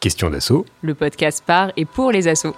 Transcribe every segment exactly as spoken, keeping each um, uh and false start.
Question d'assaut. Le podcast par et pour les assos.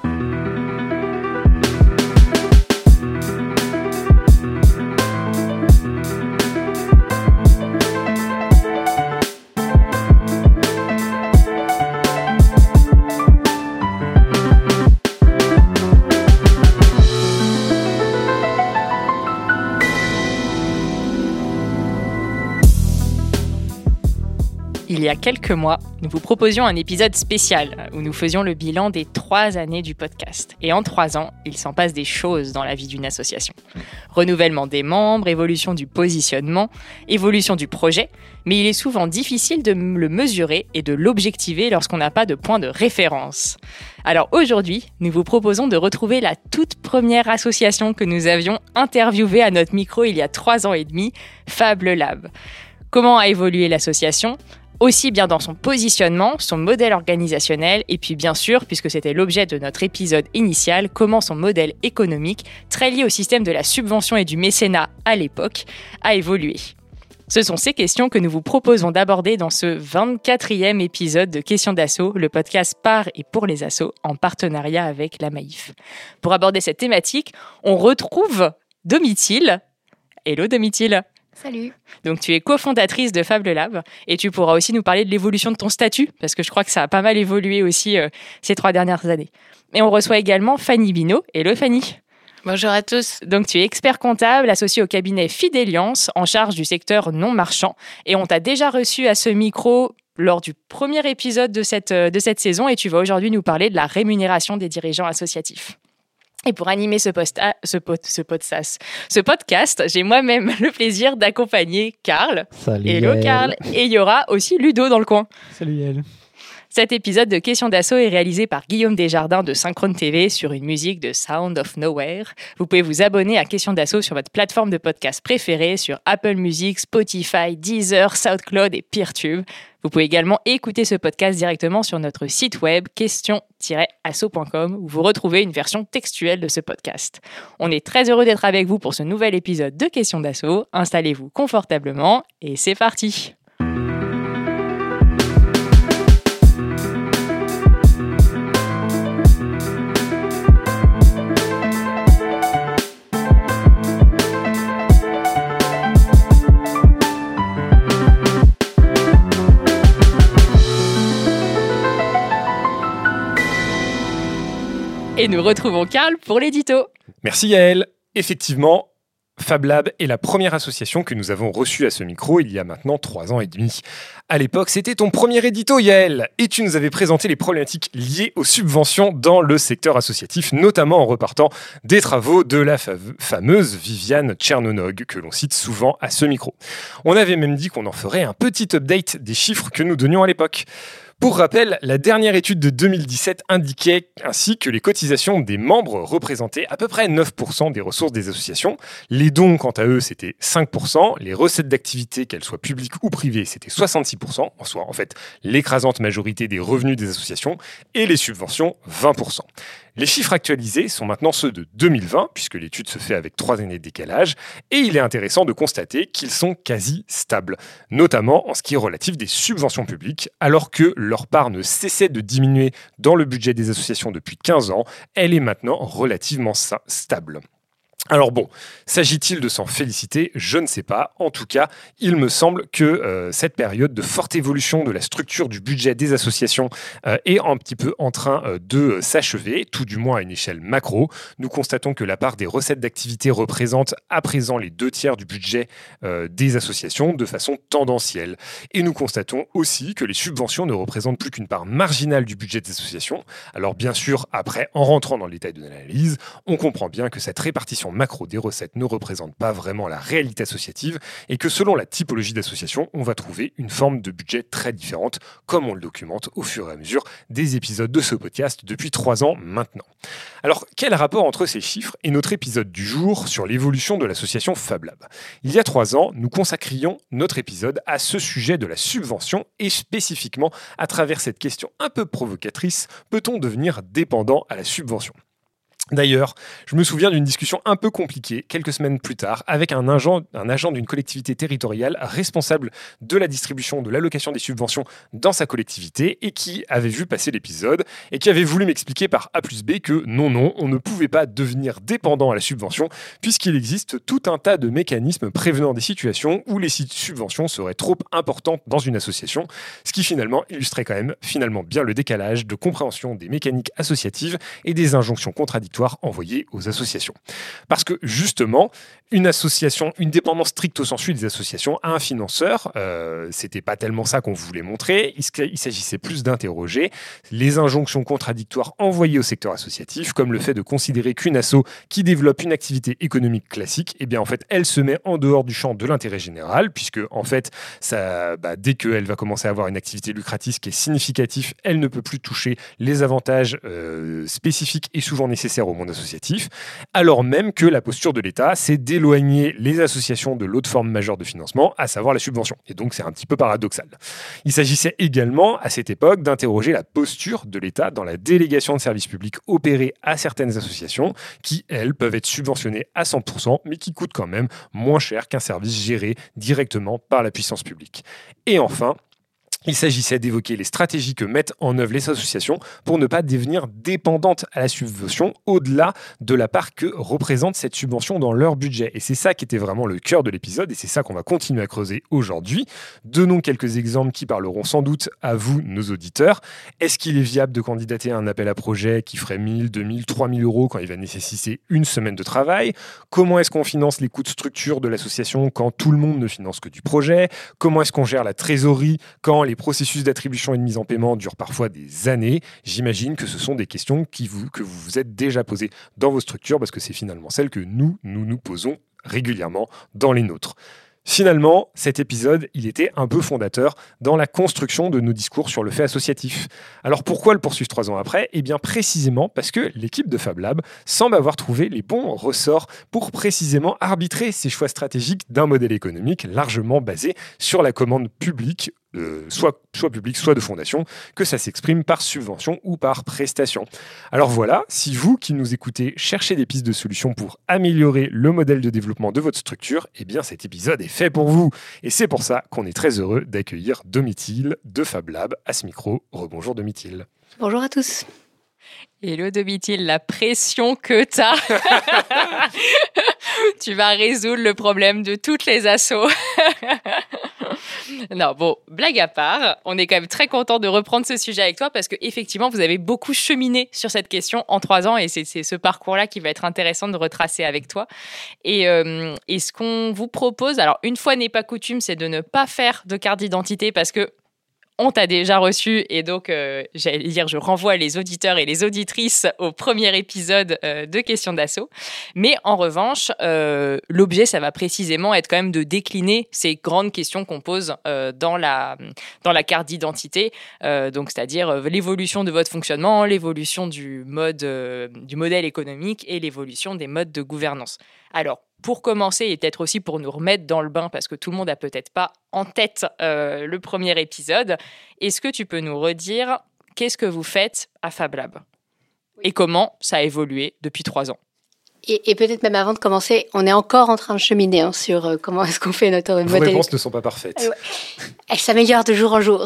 Il y a quelques mois, nous vous proposions un épisode spécial où nous faisions le bilan des trois années du podcast. Et en trois ans, il s'en passe des choses dans la vie d'une association. Renouvellement des membres, évolution du positionnement, évolution du projet, mais il est souvent difficile de le mesurer et de l'objectiver lorsqu'on n'a pas de point de référence. Alors aujourd'hui, nous vous proposons de retrouver la toute première association que nous avions interviewée à notre micro il y a trois ans et demi, Fab Lab. Comment a évolué l'association ? Aussi bien dans son positionnement, son modèle organisationnel et puis bien sûr, puisque c'était l'objet de notre épisode initial, comment son modèle économique, très lié au système de la subvention et du mécénat à l'époque, a évolué. Ce sont ces questions que nous vous proposons d'aborder dans ce vingt-quatrième épisode de Questions d'assaut, le podcast par et pour les assos en partenariat avec la Maïf. Pour aborder cette thématique, on retrouve Domitille. Hello Domitille. Salut. Donc tu es cofondatrice de Fab Lab et tu pourras aussi nous parler de l'évolution de ton statut parce que je crois que ça a pas mal évolué aussi euh, ces trois dernières années. Et on reçoit également Fanny Binot. Hello Fanny. Bonjour à tous. Donc tu es expert comptable associé au cabinet Fideliance en charge du secteur non marchand et on t'a déjà reçu à ce micro lors du premier épisode de cette, de cette saison et tu vas aujourd'hui nous parler de la rémunération des dirigeants associatifs. Et pour animer ce, post- ah, ce, pod- ce, podcast, ce podcast, j'ai moi-même le plaisir d'accompagner Karl. Salut Hello Yael. Karl. Et il y aura aussi Ludo dans le coin. Salut Yael. Cet épisode de Questions d'assaut est réalisé par Guillaume Desjardins de Synchrone T V sur une musique de Sound of Nowhere. Vous pouvez vous abonner à Questions d'assaut sur votre plateforme de podcast préférée sur Apple Music, Spotify, Deezer, SoundCloud et Peertube. Vous pouvez également écouter ce podcast directement sur notre site web question tiret asso point com où vous retrouvez une version textuelle de ce podcast. On est très heureux d'être avec vous pour ce nouvel épisode de Questions d'assaut. Installez-vous confortablement et c'est parti. Et nous retrouvons Karl pour l'édito. Merci Yael. Effectivement, Fab Lab est la première association que nous avons reçue à ce micro il y a maintenant trois ans et demi. À l'époque, c'était ton premier édito Yael et tu nous avais présenté les problématiques liées aux subventions dans le secteur associatif, notamment en repartant des travaux de la fave- fameuse Viviane Tchernonog que l'on cite souvent à ce micro. On avait même dit qu'on en ferait un petit update des chiffres que nous donnions à l'époque. Pour rappel, la dernière étude de deux mille dix-sept indiquait ainsi que les cotisations des membres représentaient à peu près neuf pour cent des ressources des associations. Les dons, quant à eux, c'était cinq pour cent. Les recettes d'activité, qu'elles soient publiques ou privées, c'était soixante-six pour cent. En soit, en fait, l'écrasante majorité des revenus des associations. Et les subventions, vingt pour cent. Les chiffres actualisés sont maintenant ceux de deux mille vingt, puisque l'étude se fait avec trois années de décalage, et il est intéressant de constater qu'ils sont quasi stables, notamment en ce qui est relatif des subventions publiques, alors que leur part ne cessait de diminuer dans le budget des associations depuis quinze ans, elle est maintenant relativement stable. Alors bon, s'agit-il de s'en féliciter ? Je ne sais pas. En tout cas, il me semble que euh, cette période de forte évolution de la structure du budget des associations euh, est un petit peu en train euh, de s'achever, tout du moins à une échelle macro. Nous constatons que la part des recettes d'activité représente à présent les deux tiers du budget euh, des associations de façon tendancielle. Et nous constatons aussi que les subventions ne représentent plus qu'une part marginale du budget des associations. Alors bien sûr, après, en rentrant dans le détail de l'analyse, on comprend bien que cette répartition macro des recettes ne représente pas vraiment la réalité associative et que selon la typologie d'association, on va trouver une forme de budget très différente, comme on le documente au fur et à mesure des épisodes de ce podcast depuis trois ans maintenant. Alors, quel rapport entre ces chiffres et notre épisode du jour sur l'évolution de l'association Fab Lab ? Il y a trois ans, nous consacrions notre épisode à ce sujet de la subvention et spécifiquement à travers cette question un peu provocatrice, peut-on devenir dépendant à la subvention ? D'ailleurs, je me souviens d'une discussion un peu compliquée, quelques semaines plus tard, avec un agent, un agent d'une collectivité territoriale responsable de la distribution de l'allocation des subventions dans sa collectivité et qui avait vu passer l'épisode et qui avait voulu m'expliquer par A plus B que non, non, on ne pouvait pas devenir dépendant à la subvention puisqu'il existe tout un tas de mécanismes prévenant des situations où les subventions seraient trop importantes dans une association, ce qui finalement illustrait quand même finalement bien le décalage de compréhension des mécaniques associatives et des injonctions contradictoires envoyées aux associations. Parce que justement, une association, une dépendance stricto sensu des associations à un financeur, euh, c'était pas tellement ça qu'on voulait montrer, il, il s'agissait plus d'interroger les injonctions contradictoires envoyées au secteur associatif, comme le fait de considérer qu'une asso qui développe une activité économique classique, eh bien en fait, elle se met en dehors du champ de l'intérêt général, puisque en fait, ça, bah, dès qu'elle va commencer à avoir une activité lucrative qui est significative, elle ne peut plus toucher les avantages euh, spécifiques et souvent nécessaires au monde associatif, alors même que la posture de l'État, c'est d'éloigner les associations de l'autre forme majeure de financement, à savoir la subvention. Et donc, c'est un petit peu paradoxal. Il s'agissait également, à cette époque, d'interroger la posture de l'État dans la délégation de services publics opérée à certaines associations qui, elles, peuvent être subventionnées à cent pour cent, mais qui coûtent quand même moins cher qu'un service géré directement par la puissance publique. Et enfin, il s'agissait d'évoquer les stratégies que mettent en œuvre les associations pour ne pas devenir dépendantes à la subvention au-delà de la part que représente cette subvention dans leur budget. Et c'est ça qui était vraiment le cœur de l'épisode et c'est ça qu'on va continuer à creuser aujourd'hui. Donnons quelques exemples qui parleront sans doute à vous, nos auditeurs. Est-ce qu'il est viable de candidater à un appel à projet qui ferait mille, deux mille, trois mille euros quand il va nécessiter une semaine de travail? Comment est-ce qu'on finance les coûts de structure de l'association quand tout le monde ne finance que du projet? Comment est-ce qu'on gère la trésorerie quand les Les processus d'attribution et de mise en paiement durent parfois des années? J'imagine que ce sont des questions qui vous, que vous vous êtes déjà posées dans vos structures parce que c'est finalement celles que nous, nous nous posons régulièrement dans les nôtres. Finalement, cet épisode, il était un peu fondateur dans la construction de nos discours sur le fait associatif. Alors pourquoi le poursuivre trois ans après? Eh bien précisément parce que l'équipe de Fab Lab semble avoir trouvé les bons ressorts pour précisément arbitrer ces choix stratégiques d'un modèle économique largement basé sur la commande publique, Euh, soit, soit public, soit de fondation, que ça s'exprime par subvention ou par prestation. Alors voilà, si vous qui nous écoutez cherchez des pistes de solutions pour améliorer le modèle de développement de votre structure, eh bien cet épisode est fait pour vous. Et c'est pour ça qu'on est très heureux d'accueillir Domitil de Fab Lab à ce micro. Rebonjour Domitil. Bonjour à tous. Hello Domitil, la pression que t'as. Tu vas résoudre le problème de toutes les assos. Non, bon, blague à part, on est quand même très content de reprendre ce sujet avec toi parce qu'effectivement, vous avez beaucoup cheminé sur cette question en trois ans et c'est, c'est ce parcours-là qui va être intéressant de retracer avec toi. Et, euh, et ce qu'on vous propose, alors une fois n'est pas coutume, c'est de ne pas faire de carte d'identité parce que on t'a déjà reçu et donc, euh, j'allais dire, je renvoie les auditeurs et les auditrices au premier épisode euh, de Questions d'Asso. Mais en revanche, euh, l'objet, ça va précisément être quand même de décliner ces grandes questions qu'on pose euh, dans, la, dans la carte d'identité. Euh, donc, c'est-à-dire euh, l'évolution de votre fonctionnement, l'évolution du, mode, euh, du modèle économique et l'évolution des modes de gouvernance. Alors, pour commencer et peut-être aussi pour nous remettre dans le bain, parce que tout le monde n'a peut-être pas en tête euh, le premier épisode, est-ce que tu peux nous redire qu'est-ce que vous faites à Fab Lab et comment ça a évolué depuis trois ans? Et, et peut-être même avant de commencer, on est encore en train de cheminer hein, sur euh, comment est-ce qu'on fait notre Vos modèle. Vos réponses ne sont pas parfaites. Euh, ouais. Elle s'améliore de jour en jour.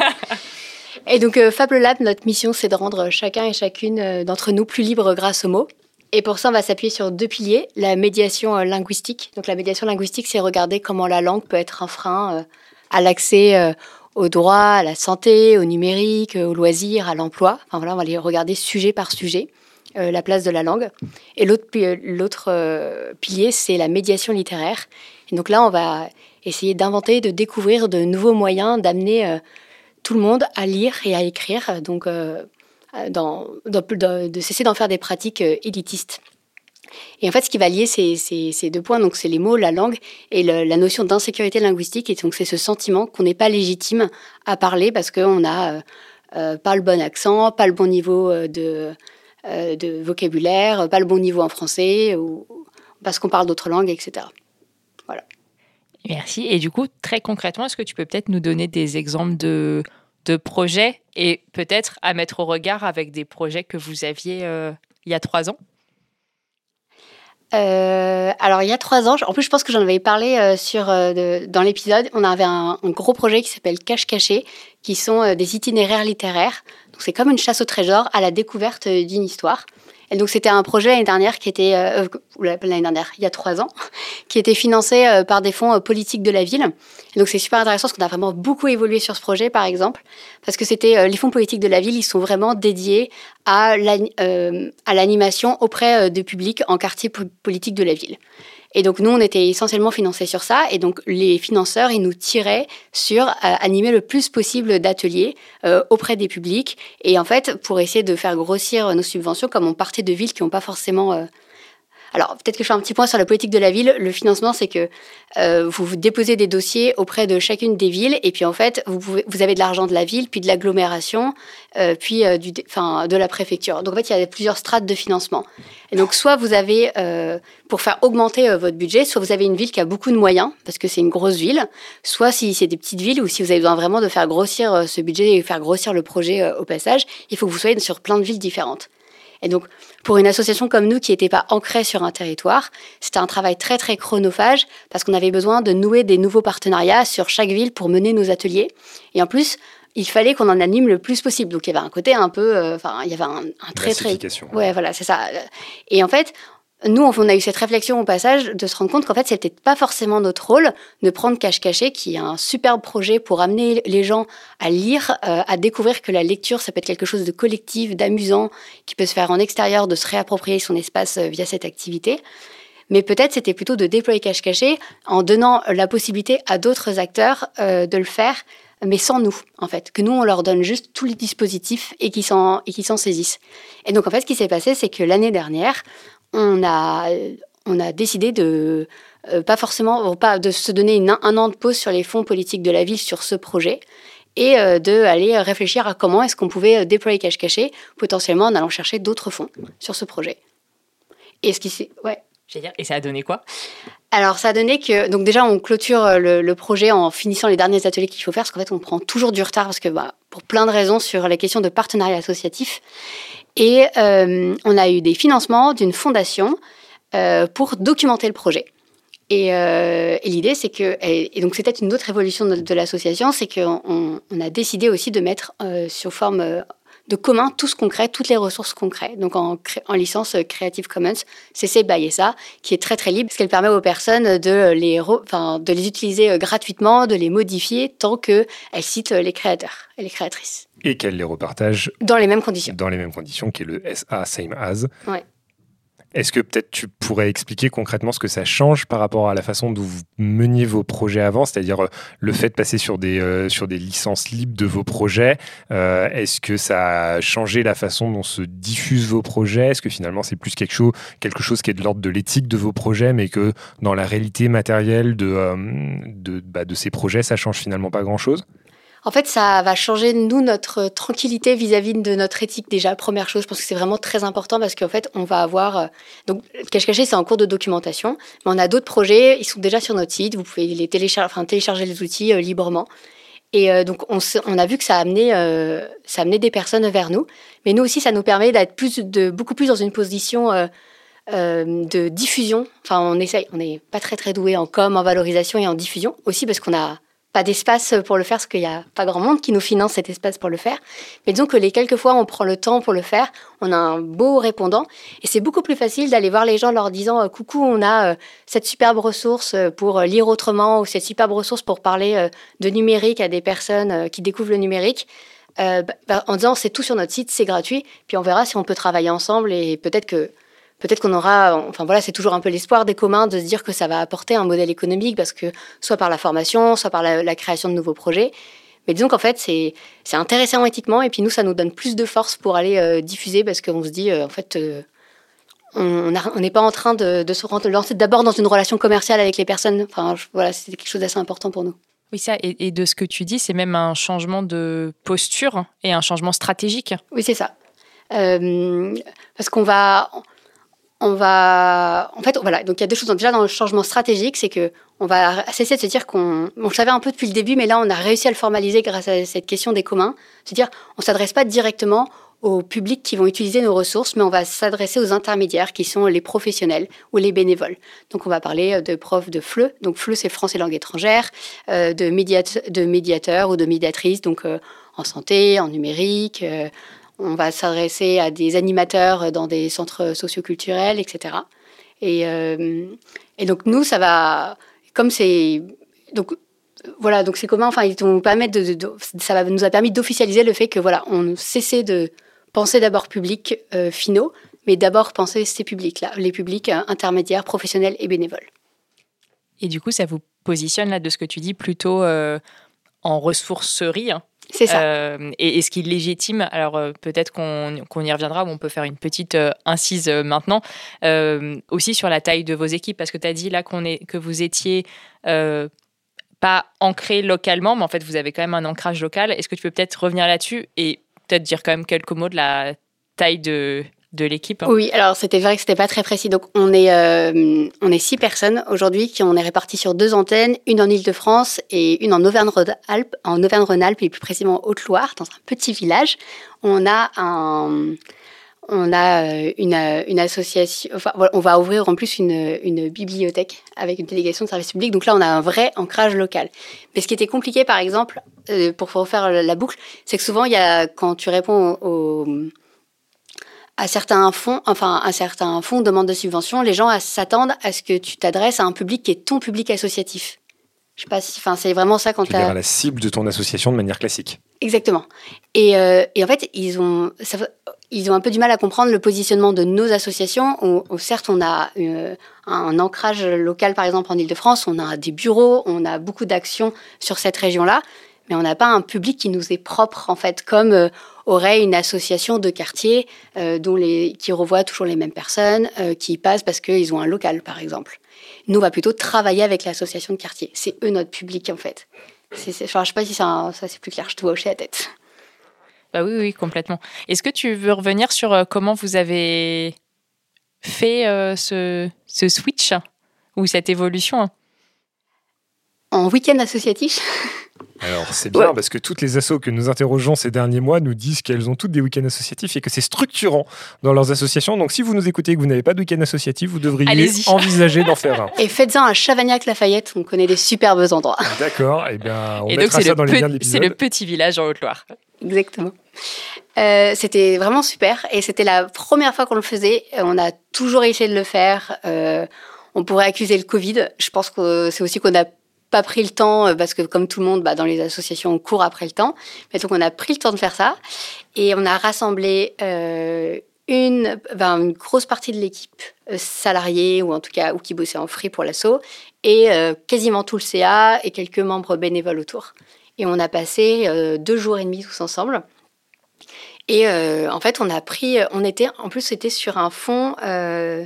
Et donc euh, Fab Lab, notre mission, c'est de rendre chacun et chacune euh, d'entre nous plus libres grâce aux mots. Et pour ça, on va s'appuyer sur deux piliers. La médiation euh, linguistique. Donc la médiation linguistique, c'est regarder comment la langue peut être un frein euh, à l'accès euh, au droit, à la santé, au numérique, euh, au loisir, à l'emploi. Enfin voilà, on va les regarder sujet par sujet, euh, la place de la langue. Et l'autre, l'autre euh, pilier, c'est la médiation littéraire. Et donc là, on va essayer d'inventer, de découvrir de nouveaux moyens d'amener euh, tout le monde à lire et à écrire. Donc... Euh, Dans, dans, de, de cesser d'en faire des pratiques euh, élitistes. Et en fait, ce qui va lier ces, ces, ces deux points, donc c'est les mots, la langue et le, la notion d'insécurité linguistique. Et donc, c'est ce sentiment qu'on n'est pas légitime à parler parce qu'on n'a euh, euh, pas le bon accent, pas le bon niveau de, euh, de vocabulaire, pas le bon niveau en français, ou parce qu'on parle d'autres langues, et cetera. Voilà. Merci. Et du coup, très concrètement, est-ce que tu peux peut-être nous donner des exemples de... de projets et peut-être à mettre au regard avec des projets que vous aviez euh, il y a trois ans? Euh, alors, il y a trois ans, en plus, je pense que j'en avais parlé euh, sur, euh, de, dans l'épisode. On avait un, un gros projet qui s'appelle Cache Caché, qui sont euh, des itinéraires littéraires. Donc, c'est comme une chasse au trésor à la découverte euh, d'une histoire. Et donc, c'était un projet l'année dernière qui était, euh, l'année dernière, il y a trois ans, qui était financé euh, par des fonds euh, politiques de la ville. Et donc, c'est super intéressant parce qu'on a vraiment beaucoup évolué sur ce projet, par exemple, parce que c'était euh, les fonds politiques de la ville, ils sont vraiment dédiés à, euh, à l'animation auprès euh, du public en quartier po- politique de la ville. Et donc, nous, on était essentiellement financés sur ça. Et donc, les financeurs, ils nous tiraient sur euh, animer le plus possible d'ateliers euh, auprès des publics. Et en fait, pour essayer de faire grossir nos subventions, comme on partait de villes qui n'ont pas forcément... Euh... Alors, peut-être que je fais un petit point sur la politique de la ville. Le financement, c'est que euh, vous, vous déposez des dossiers auprès de chacune des villes. Et puis, en fait, vous, pouvez, vous avez de l'argent de la ville, puis de l'agglomération, euh, puis euh, du, enfin, de la préfecture. Donc, en fait, il y a plusieurs strates de financement. Et donc, soit vous avez, euh, pour faire augmenter euh, votre budget, soit vous avez une ville qui a beaucoup de moyens, parce que c'est une grosse ville, soit si c'est des petites villes, ou si vous avez besoin vraiment de faire grossir euh, ce budget et faire grossir le projet euh, au passage, il faut que vous soyez sur plein de villes différentes. Et donc, pour une association comme nous qui n'était pas ancrée sur un territoire, c'était un travail très, très chronophage parce qu'on avait besoin de nouer des nouveaux partenariats sur chaque ville pour mener nos ateliers. Et en plus, il fallait qu'on en anime le plus possible. Donc, il y avait un côté un peu... Enfin, euh, il y avait un, un très, très... Ouais, voilà, c'est ça. Et en fait... Nous, on a eu cette réflexion au passage de se rendre compte qu'en fait, c'était pas forcément notre rôle de prendre Cache Caché, qui est un superbe projet pour amener les gens à lire, euh, à découvrir que la lecture, ça peut être quelque chose de collectif, d'amusant, qui peut se faire en extérieur, de se réapproprier son espace euh, via cette activité. Mais peut-être c'était plutôt de déployer Cache Caché en donnant la possibilité à d'autres acteurs euh, de le faire, mais sans nous, en fait. Que nous, on leur donne juste tous les dispositifs et qu'ils s'en, et qu'ils s'en saisissent. Et donc, en fait, ce qui s'est passé, c'est que l'année dernière, on a, on a décidé de euh, pas forcément pas de se donner une, un an de pause sur les fonds politiques de la ville sur ce projet et euh, d'aller réfléchir à comment est-ce qu'on pouvait déployer Cache Caché, potentiellement en allant chercher d'autres fonds sur ce projet. Et ce qui s'est... Ouais. Et ça a donné quoi ? Alors, ça a donné que... Donc déjà, on clôture le, le projet en finissant les derniers ateliers qu'il faut faire, parce qu'en fait, on prend toujours du retard, parce que bah, pour plein de raisons sur la question de partenariat associatif. Et euh, on a eu des financements d'une fondation euh, pour documenter le projet. Et, euh, et l'idée, c'est que... Et, et donc, c'était une autre évolution de, de l'association, c'est qu'on on a décidé aussi de mettre euh, sous forme... Euh, de commun tout ce qu'on crée, toutes les ressources qu'on crée. Donc en, en licence Creative Commons, C C by S A, qui est très très libre, parce qu'elle permet aux personnes de les, re, enfin, de les utiliser gratuitement, de les modifier tant qu'elles citent les créateurs et les créatrices. Et qu'elles les repartagent dans les mêmes conditions. Dans les mêmes conditions, qui est le S A Same As. Ouais. Est-ce que peut-être tu pourrais expliquer concrètement ce que ça change par rapport à la façon dont vous meniez vos projets avant, c'est-à-dire le fait de passer sur des, euh, sur des licences libres de vos projets, euh, est-ce que ça a changé la façon dont se diffusent vos projets ? Est-ce que finalement c'est plus quelque chose, quelque chose qui est de l'ordre de l'éthique de vos projets, mais que dans la réalité matérielle de, euh, de, bah, de ces projets, ça change finalement pas grand-chose ? En fait, ça va changer, nous, notre tranquillité vis-à-vis de notre éthique. Déjà, première chose, je pense que c'est vraiment très important parce qu'en fait, on va avoir... Donc, Cache Caché, c'est en cours de documentation, mais on a d'autres projets, ils sont déjà sur notre site, vous pouvez les télécharger, enfin, télécharger les outils euh, librement. Et euh, donc, on, on a vu que ça a, amené, euh, ça a amené des personnes vers nous, mais nous aussi, ça nous permet d'être plus de, beaucoup plus dans une position... Euh, Euh, de diffusion. Enfin, on essaye, on n'est pas très très doué en com, en valorisation et en diffusion, aussi parce qu'on n'a pas d'espace pour le faire, parce qu'il n'y a pas grand monde qui nous finance cet espace pour le faire. Mais disons que les quelques fois on prend le temps pour le faire, on a un beau répondant, et c'est beaucoup plus facile d'aller voir les gens en leur disant « Coucou, on a euh, cette superbe ressource pour lire autrement » ou cette superbe ressource pour parler euh, de numérique à des personnes euh, qui découvrent le numérique. Euh, bah, en disant « C'est tout sur notre site, c'est gratuit », puis on verra si on peut travailler ensemble et peut-être que Peut-être qu'on aura, enfin voilà, c'est toujours un peu l'espoir des communs de se dire que ça va apporter un modèle économique, parce que soit par la formation, soit par la, la création de nouveaux projets. Mais disons qu'en fait, c'est, c'est intéressant éthiquement, et puis nous, ça nous donne plus de force pour aller euh, diffuser, parce qu'on se dit, euh, en fait, euh, on n'est pas en train de, de se lancer d'abord dans une relation commerciale avec les personnes. Enfin, je, voilà, c'est quelque chose d'assez important pour nous. Oui, ça, et, et de ce que tu dis, c'est même un changement de posture et un changement stratégique. Oui, c'est ça. Euh, parce qu'on va... On va, en fait, voilà. Donc il y a deux choses. Donc, déjà dans le changement stratégique, c'est que on va cesser de se dire qu'on, on le savait un peu depuis le début, mais là on a réussi à le formaliser grâce à cette question des communs. Se dire, on s'adresse pas directement aux publics qui vont utiliser nos ressources, mais on va s'adresser aux intermédiaires qui sont les professionnels ou les bénévoles. Donc, on va parler de profs de F L E. Donc, F L E, c'est français langue étrangère, euh, de, médiat- de médiateurs ou de médiatrices, donc euh, en santé, en numérique. Euh, on va s'adresser à des animateurs dans des centres socioculturels, et cetera. Et, euh, et donc, nous, ça va... Comme c'est... Donc, voilà, donc c'est commun. Enfin, ils vont permettre de, de, de, ça va, nous a permis d'officialiser le fait que, voilà, on cessait de penser d'abord publics euh, finaux, mais d'abord penser ces publics-là, les publics euh, intermédiaires, professionnels et bénévoles. Et du coup, ça vous positionne, là, de ce que tu dis, plutôt euh, en ressourcerie, hein. C'est ça. Euh, et, et ce qui légitime, alors euh, peut-être qu'on, qu'on y reviendra, ou on peut faire une petite euh, incise euh, maintenant, euh, aussi sur la taille de vos équipes, parce que tu as dit là qu'on est, que vous étiez euh, pas ancré localement, mais en fait vous avez quand même un ancrage local. Est-ce que tu peux peut-être revenir là-dessus et peut-être dire quand même quelques mots de la taille de, de l'équipe, hein. Oui, alors c'était vrai que c'était pas très précis. Donc on est, euh, on est six personnes aujourd'hui, qui on est répartis sur deux antennes, une en Île-de-France et une en Auvergne-Rhône-Alpes, en Auvergne-Rhône-Alpes et plus précisément en Haute-Loire, dans un petit village. On a un, on a une, une association. Enfin, voilà, on va ouvrir en plus une, une bibliothèque avec une délégation de service public. Donc là, on a un vrai ancrage local. Mais ce qui était compliqué, par exemple, euh, pour refaire la boucle, c'est que souvent, il y a, quand tu réponds aux, aux à certains fonds, enfin, à certains fonds de demande de subvention, les gens s'attendent à ce que tu t'adresses à un public qui est ton public associatif. Je sais pas si, enfin, c'est vraiment ça quand tu veux dire à la cible de ton association de manière classique. Exactement. Et, euh, et en fait, ils ont, ça, ils ont un peu du mal à comprendre le positionnement de nos associations. Où, où certes, on a euh, un ancrage local, par exemple en Île-de-France, on a des bureaux, on a beaucoup d'actions sur cette région-là, mais on n'a pas un public qui nous est propre, en fait, comme euh, aurait une association de quartier euh, dont les, qui revoit toujours les mêmes personnes, euh, qui passent parce qu'ils ont un local, par exemple. Nous, on va plutôt travailler avec l'association de quartier. C'est eux notre public, en fait. C'est, c'est, enfin, je ne sais pas si c'est un, ça c'est plus clair, je te vois hocher la tête. Bah oui, oui, complètement. Est-ce que tu veux revenir sur euh, comment vous avez fait euh, ce, ce switch ou cette évolution, hein? En week-end associatif. Alors, c'est bien, ouais. Parce que toutes les assos que nous interrogeons ces derniers mois nous disent qu'elles ont toutes des week-ends associatifs et que c'est structurant dans leurs associations. Donc, si vous nous écoutez et que vous n'avez pas de week-end associatif, vous devriez Allez-y. envisager d'en faire un. Et faites-en à Chavagnac-Lafayette, on connaît des superbes endroits. D'accord, et bien, on et mettra donc, ça dans pe- les liens de l'épisode. C'est le petit village en Haute-Loire. Exactement. Euh, c'était vraiment super et c'était la première fois qu'on le faisait. On a toujours essayé de le faire. Euh, on pourrait accuser le Covid. Je pense que c'est aussi qu'on a pas pris le temps, parce que comme tout le monde, bah, dans les associations, on court après le temps. Mais donc, on a pris le temps de faire ça. Et on a rassemblé euh, une, ben, une grosse partie de l'équipe euh, salariée, ou en tout cas, ou qui bossait en free pour l'asso, et euh, quasiment tout le C A et quelques membres bénévoles autour. Et on a passé euh, deux jours et demi tous ensemble. Et euh, en fait, on a pris... On était, en plus, c'était sur un fonds... Euh,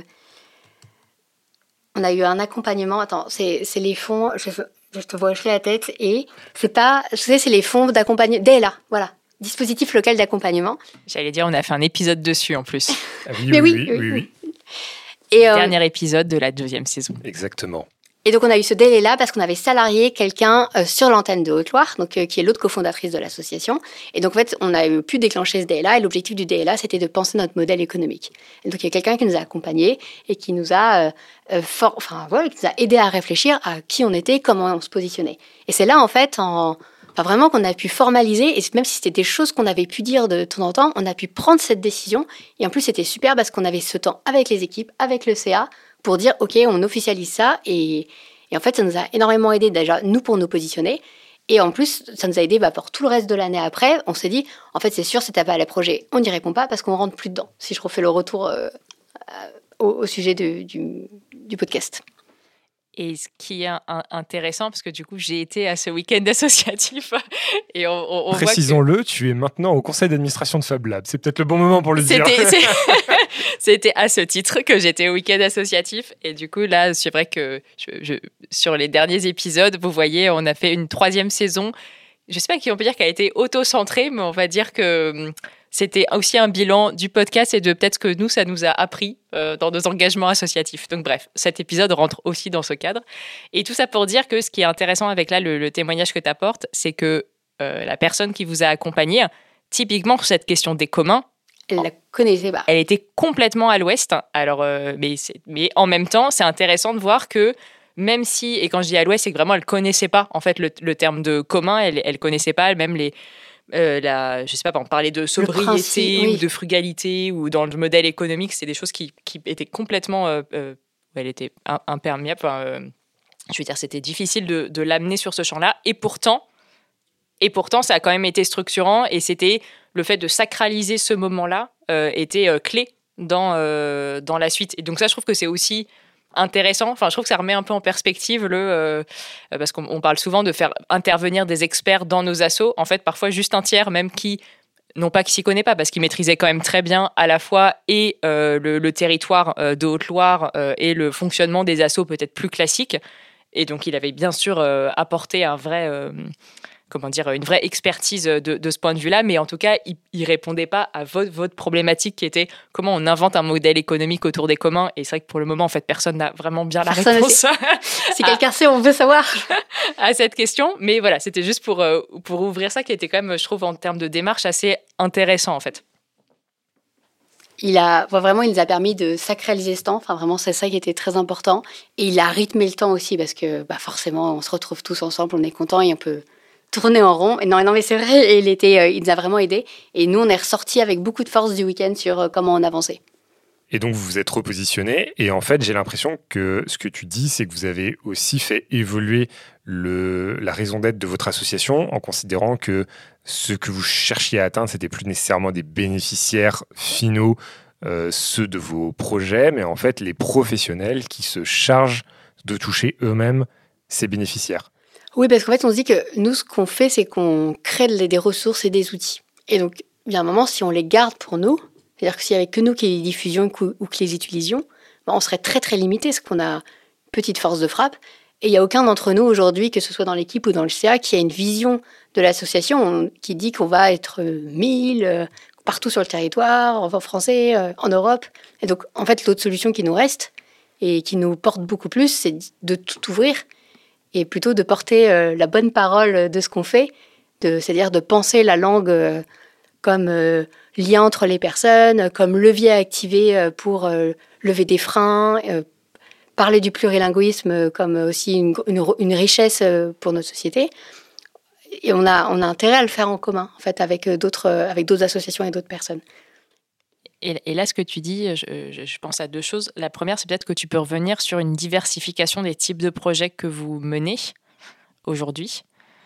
on a eu un accompagnement. Attends, c'est, c'est les fonds... Je, je te vois hocher la tête. Et c'est pas... Je sais, c'est les fonds d'accompagnement... D L A, voilà. Dispositif local d'accompagnement. J'allais dire, on a fait un épisode dessus en plus. Ah oui, Mais oui, oui, oui, oui, oui, oui. Et, euh, Dernier épisode de la deuxième saison. Exactement. Et donc, on a eu ce délai-là parce qu'on avait salarié quelqu'un euh, sur l'antenne de Haute-Loire, donc, euh, qui est l'autre cofondatrice de l'association. Et donc, en fait, on a pu déclencher ce D L A. Et l'objectif du D L A, c'était de penser notre modèle économique. Et donc, il y a quelqu'un qui nous a accompagnés et qui nous a, euh, for... enfin, voilà, qui nous a aidé à réfléchir à qui on était, comment on se positionnait. Et c'est là, en fait, en... enfin, vraiment qu'on a pu formaliser. Et même si c'était des choses qu'on avait pu dire de temps en temps, on a pu prendre cette décision. Et en plus, c'était super parce qu'on avait ce temps avec les équipes, avec le C A, pour dire, OK, on officialise ça. Et, et en fait, ça nous a énormément aidé déjà, nous, pour nous positionner. Et en plus, ça nous a aidé bah, pour tout le reste de l'année après. On s'est dit, en fait, c'est sûr, cet appel à projet, on n'y répond pas parce qu'on rentre plus dedans. Si je refais le retour euh, au, au sujet de, du, du podcast. Et ce qui est un, un, intéressant, parce que du coup, j'ai été à ce week-end associatif. Et on, on, on Précisons-le, voit que... tu es maintenant au conseil d'administration de Fab Lab. C'est peut-être le bon moment pour le C'était, dire. c'est... C'était à ce titre que j'étais au week-end associatif. Et du coup, là, c'est vrai que je, je, sur les derniers épisodes, vous voyez, on a fait une troisième saison. Je ne sais pas si on peut dire qu'elle a été auto-centrée, mais on va dire que c'était aussi un bilan du podcast et de peut-être que nous, ça nous a appris euh, dans nos engagements associatifs. Donc bref, cet épisode rentre aussi dans ce cadre. Et tout ça pour dire que ce qui est intéressant avec là, le, le témoignage que tu apportes, c'est que euh, la personne qui vous a accompagné, typiquement sur cette question des communs, Elle la connaissait pas. Elle était complètement à l'ouest. Alors, euh, mais, c'est, mais en même temps, c'est intéressant de voir que même si, et quand je dis à l'ouest, c'est que vraiment elle connaissait pas en fait le, le terme de commun. Elle, elle connaissait pas même les, euh, la, je sais pas, on parlait de sobriété principe, oui. ou de frugalité ou dans le modèle économique, c'est des choses qui, qui étaient complètement, euh, euh, elle était imperméable. Enfin, euh, je veux dire, c'était difficile de, de l'amener sur ce champ-là. Et pourtant, et pourtant, ça a quand même été structurant et c'était le fait de sacraliser ce moment-là euh, était euh, clé dans, euh, dans la suite. Et donc ça, je trouve que c'est aussi intéressant. Enfin, je trouve que ça remet un peu en perspective le... Euh, parce qu'on on parle souvent de faire intervenir des experts dans nos assos. En fait, parfois, juste un tiers, même qui... non pas qu'il s'y connaît pas, parce qu'il maîtrisait quand même très bien à la fois et euh, le, le territoire euh, de Haute-Loire euh, et le fonctionnement des assos peut-être plus classiques. Et donc, il avait bien sûr euh, apporté un vrai... Euh, comment dire, une vraie expertise de, de ce point de vue-là, mais en tout cas, il ne répondait pas à votre, votre problématique qui était comment on invente un modèle économique autour des communs. Et c'est vrai que pour le moment, en fait, personne n'a vraiment bien la personne réponse. Si quelqu'un sait, on veut savoir. À cette question. Mais voilà, c'était juste pour, euh, pour ouvrir ça qui était quand même, je trouve, en termes de démarche, assez intéressant, en fait. Il a, vraiment, il nous a permis de sacraliser ce temps. Enfin, vraiment, c'est ça qui était très important. Et il a rythmé le temps aussi parce que bah, forcément, on se retrouve tous ensemble, on est contents et on peut tourner en rond. Et non, non, mais c'est vrai, et il, était, euh, il nous a vraiment aidés. Et nous, on est ressortis avec beaucoup de force du week-end sur euh, comment on avançait. Et donc, vous vous êtes repositionné. Et en fait, j'ai l'impression que ce que tu dis, c'est que vous avez aussi fait évoluer le, la raison d'être de votre association en considérant que ce que vous cherchiez à atteindre, c'était plus nécessairement des bénéficiaires finaux, euh, ceux de vos projets, mais en fait, les professionnels qui se chargent de toucher eux-mêmes ces bénéficiaires. Oui, parce qu'en fait, on se dit que nous, ce qu'on fait, c'est qu'on crée des ressources et des outils. Et donc, il y a un moment, si on les garde pour nous, c'est-à-dire que s'il n'y avait que nous qui les diffusions ou que les utilisions, ben on serait très, très limité, parce qu'on a une petite force de frappe. Et il n'y a aucun d'entre nous aujourd'hui, que ce soit dans l'équipe ou dans le C A, qui a une vision de l'association qui dit qu'on va être mille euh, partout sur le territoire, en français, euh, en Europe. Et donc, en fait, l'autre solution qui nous reste et qui nous porte beaucoup plus, c'est de tout ouvrir et plutôt de porter euh, la bonne parole de ce qu'on fait, de, c'est-à-dire de penser la langue euh, comme euh, lien entre les personnes, comme levier à activer euh, pour euh, lever des freins, euh, parler du plurilinguisme comme aussi une, une, une richesse euh, pour notre société. Et on a, on a intérêt à le faire en commun, en fait, avec d'autres, avec d'autres associations et d'autres personnes. Et, et là, ce que tu dis, je, je, je pense à deux choses. La première, c'est peut-être que tu peux revenir sur une diversification des types de projets que vous menez aujourd'hui.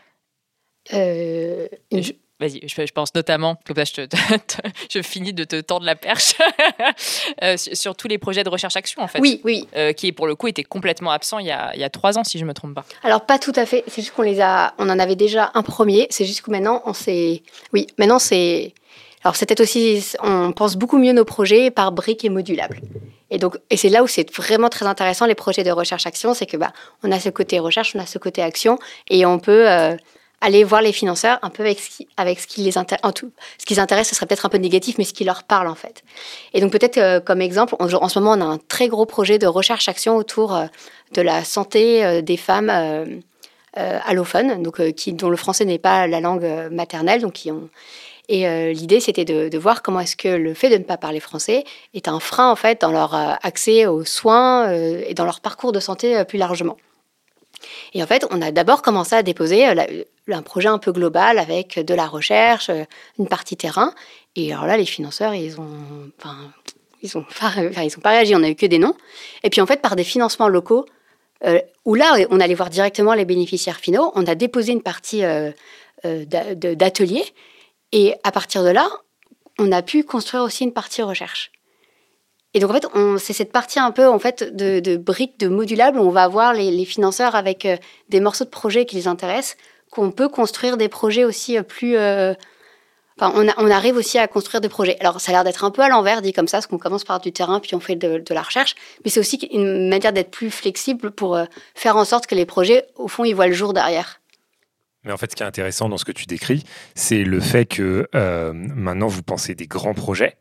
Euh, une... je, vas-y, je, je pense notamment, comme ça je, te, te, je finis de te tendre la perche, euh, sur, sur tous les projets de recherche-action, en fait. Oui, oui. Euh, qui, pour le coup, étaient complètement absents il y a, il y a trois ans, si je ne me trompe pas. Alors, pas tout à fait. C'est juste qu'on les a... On en avait déjà un premier. C'est juste que maintenant, on s'est... Oui, maintenant, c'est... Alors, c'est peut-être aussi... On pense beaucoup mieux nos projets par briques et modulables. Et donc, et c'est là où c'est vraiment très intéressant, les projets de recherche-action, c'est que bah, on a ce côté recherche, on a ce côté action, et on peut... Euh, aller voir les financeurs un peu avec ce qui, avec ce qui les intéresse. En tout, ce qui les intéresse, ce serait peut-être un peu négatif, mais ce qui leur parle en fait. Et donc peut-être euh, comme exemple, en, en ce moment, on a un très gros projet de recherche-action autour euh, de la santé euh, des femmes euh, euh, allophones, donc euh, qui, dont le français n'est pas la langue euh, maternelle, donc qui ont. Et euh, l'idée, c'était de, de voir comment est-ce que le fait de ne pas parler français est un frein en fait dans leur euh, accès aux soins euh, et dans leur parcours de santé euh, plus largement. Et en fait, on a d'abord commencé à déposer euh, la, un projet un peu global avec de la recherche, une partie terrain. Et alors là, les financeurs, ils ont, enfin, ils ont pas, enfin, ils ont pas réagi. On n'a eu que des noms. Et puis en fait, par des financements locaux, euh, où là, on allait voir directement les bénéficiaires finaux, on a déposé une partie euh, euh, d'atelier. Et à partir de là, on a pu construire aussi une partie recherche. Et donc, en fait, on, c'est cette partie un peu en fait, de, de briques, de modulables, où on va avoir les, les financeurs avec euh, des morceaux de projets qui les intéressent, qu'on peut construire des projets aussi plus... Euh, enfin, on, a, on arrive aussi à construire des projets. Alors, ça a l'air d'être un peu à l'envers, dit comme ça, parce qu'on commence par du terrain, puis on fait de, de la recherche. Mais c'est aussi une manière d'être plus flexible pour euh, faire en sorte que les projets, au fond, ils voient le jour derrière. Mais en fait, ce qui est intéressant dans ce que tu décris, c'est le fait que euh, maintenant, vous pensez des grands projets,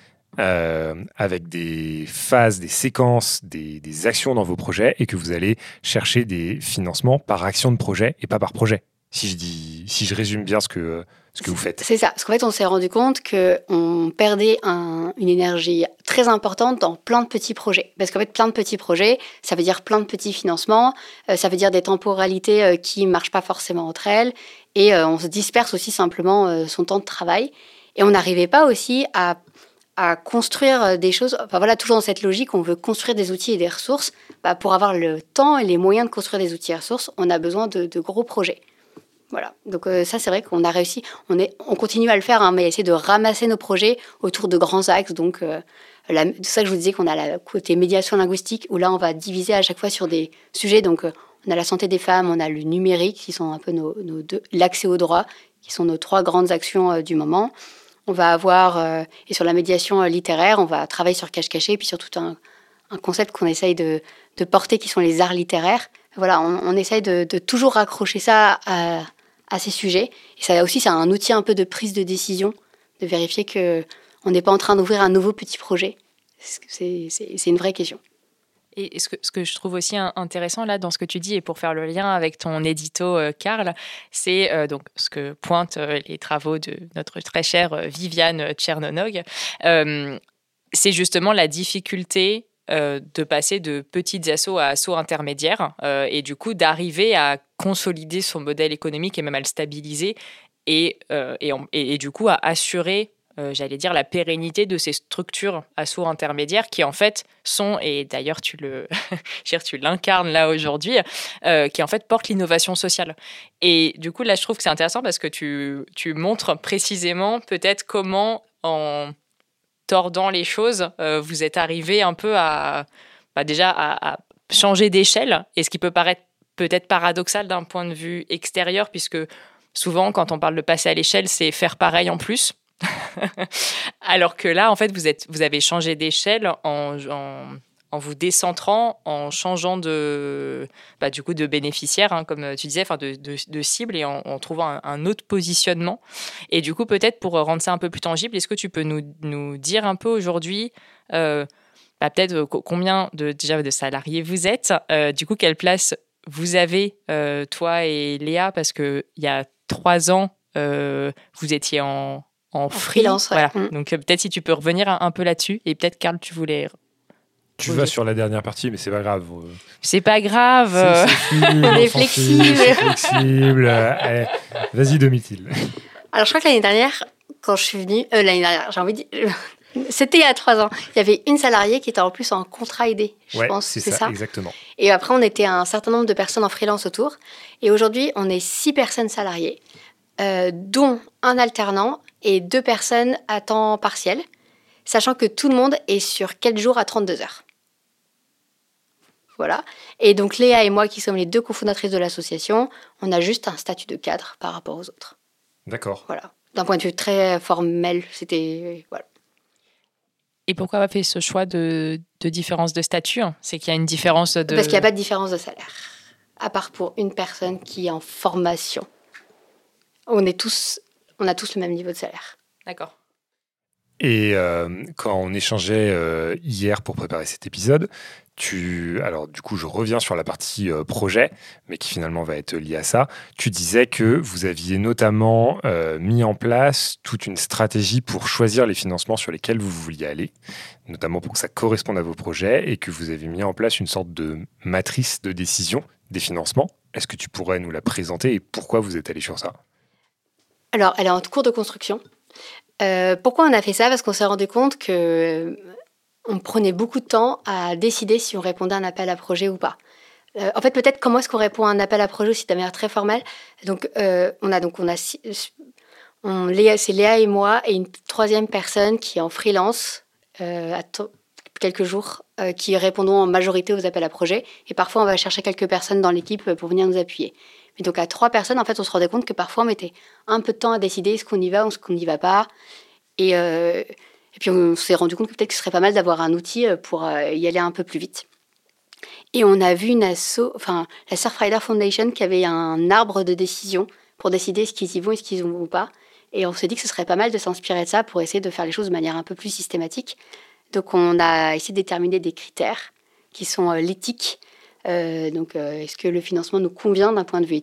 Euh, avec des phases, des séquences, des, des actions dans vos projets et que vous allez chercher des financements par action de projet et pas par projet. Si je, dis, si je résume bien ce que, ce que vous faites. C'est ça, parce qu'en fait, on s'est rendu compte qu'on perdait un, une énergie très importante dans plein de petits projets. Parce qu'en fait, plein de petits projets, ça veut dire plein de petits financements, euh, ça veut dire des temporalités euh, qui ne marchent pas forcément entre elles, et euh, on se disperse aussi simplement euh, son temps de travail. Et on n'arrivait pas aussi à, à construire des choses, enfin voilà, toujours dans cette logique, on veut construire des outils et des ressources. Bah, pour avoir le temps et les moyens de construire des outils et ressources, on a besoin de, de gros projets. Voilà, donc euh, ça c'est vrai qu'on a réussi, on, est, on continue à le faire, hein, mais essayer de ramasser nos projets autour de grands axes. Donc euh, la, c'est ça que je vous disais qu'on a le côté médiation linguistique, où là on va diviser à chaque fois sur des sujets. Donc euh, on a la santé des femmes, on a le numérique, qui sont un peu nos, nos deux, l'accès au droit, qui sont nos trois grandes actions euh, du moment. On va avoir, euh, et sur la médiation euh, littéraire, on va travailler sur cache-caché, puis sur tout un, un concept qu'on essaye de, de porter, qui sont les arts littéraires. Voilà, on, on essaye de, de toujours raccrocher ça à à ces sujets. Et ça aussi, c'est un outil un peu de prise de décision, de vérifier qu'on n'est pas en train d'ouvrir un nouveau petit projet. C'est, c'est, c'est une vraie question. Et ce que, ce que je trouve aussi intéressant là dans ce que tu dis, et pour faire le lien avec ton édito, euh, Karl, c'est euh, donc ce que pointent euh, les travaux de notre très chère euh, Viviane Tchernonog, euh, c'est justement la difficulté Euh, de passer de petites assos à assos intermédiaires euh, et du coup d'arriver à consolider son modèle économique et même à le stabiliser et, euh, et, et, et du coup à assurer, euh, j'allais dire, la pérennité de ces structures assos intermédiaires qui en fait sont, et d'ailleurs tu, le, tu l'incarnes là aujourd'hui, euh, qui en fait portent l'innovation sociale. Et du coup là je trouve que c'est intéressant parce que tu, tu montres précisément peut-être comment en tordant les choses, euh, vous êtes arrivé un peu à, bah déjà à, à changer d'échelle, et ce qui peut paraître peut-être paradoxal d'un point de vue extérieur, puisque souvent, quand on parle de passer à l'échelle, c'est faire pareil en plus. Alors que là, en fait, vous, êtes, vous avez changé d'échelle en, en, en vous décentrant, en changeant de, bah, du coup, de bénéficiaire, hein, comme tu disais, de, de, de cible, et en, en trouvant un, un autre positionnement. Et du coup, peut-être pour rendre ça un peu plus tangible, est-ce que tu peux nous, nous dire un peu aujourd'hui, euh, bah, peut-être combien de, déjà de salariés vous êtes, euh, du coup, quelle place vous avez, euh, toi et Léa, parce qu'il y a trois ans, euh, vous étiez en, en, en free. freelance. Ouais. Voilà. Mmh. Donc, euh, peut-être si tu peux revenir un, un peu là-dessus, et peut-être, Karl, tu voulais... Tu vas sur la dernière partie, mais c'est pas grave. C'est pas grave. C'est, c'est fluide, on est flexible. C'est flexible. Allez, vas-y, Domitil. Alors, je crois que l'année dernière, quand je suis venue, euh, l'année dernière, j'ai envie de dire, c'était il y a trois ans. Il y avait une salariée qui était en plus en contrat aidé, je ouais, pense. C'est, c'est ça, ça, exactement. Et après, on était un certain nombre de personnes en freelance autour. Et aujourd'hui, on est six personnes salariées, euh, dont un alternant et deux personnes à temps partiel, sachant que tout le monde est sur quatre jours à trente-deux heures. Voilà. Et donc, Léa et moi, qui sommes les deux cofondatrices de l'association, on a juste un statut de cadre par rapport aux autres. D'accord. Voilà. D'un point de vue très formel, c'était... Voilà. Et pourquoi on a fait ce choix de, de différence de statut ? C'est qu'il y a une différence de... Parce qu'il n'y a pas de différence de salaire, à part pour une personne qui est en formation. On, est tous, on a tous le même niveau de salaire. D'accord. Et euh, quand on échangeait euh, hier pour préparer cet épisode, tu, alors du coup je reviens sur la partie euh, projet, mais qui finalement va être liée à ça. Tu disais que vous aviez notamment euh, mis en place toute une stratégie pour choisir les financements sur lesquels vous vouliez aller, notamment pour que ça corresponde à vos projets, et que vous avez mis en place une sorte de matrice de décision des financements. Est-ce que tu pourrais nous la présenter et pourquoi vous êtes allé sur ça ? Alors, elle est en cours de construction. Euh, pourquoi on a fait ça ? Parce qu'on s'est rendu compte que euh, on prenait beaucoup de temps à décider si on répondait à un appel à projet ou pas. Euh, en fait, peut-être comment est-ce qu'on répond à un appel à projet aussi de manière très formelle. Donc, euh, on a donc on a on, Léa, c'est Léa et moi et une troisième personne qui est en freelance euh, à t- quelques jours, euh, qui répondons en majorité aux appels à projet. Et parfois, on va chercher quelques personnes dans l'équipe pour venir nous appuyer. Mais donc, à trois personnes, en fait, on se rendait compte que parfois, on mettait un peu de temps à décider est-ce qu'on y va ou est-ce qu'on n'y va pas. Et, euh, et puis, on s'est rendu compte que peut-être que ce serait pas mal d'avoir un outil pour euh, y aller un peu plus vite. Et on a vu une asso, enfin, la Surfrider Foundation qui avait un arbre de décision pour décider est-ce qu'ils y vont, est-ce qu'ils y vont ou pas. Et on s'est dit que ce serait pas mal de s'inspirer de ça pour essayer de faire les choses de manière un peu plus systématique. Donc, on a essayé de déterminer des critères qui sont euh, l'éthique. Euh, donc, euh, est-ce que le financement nous convient d'un point de vue éthique ?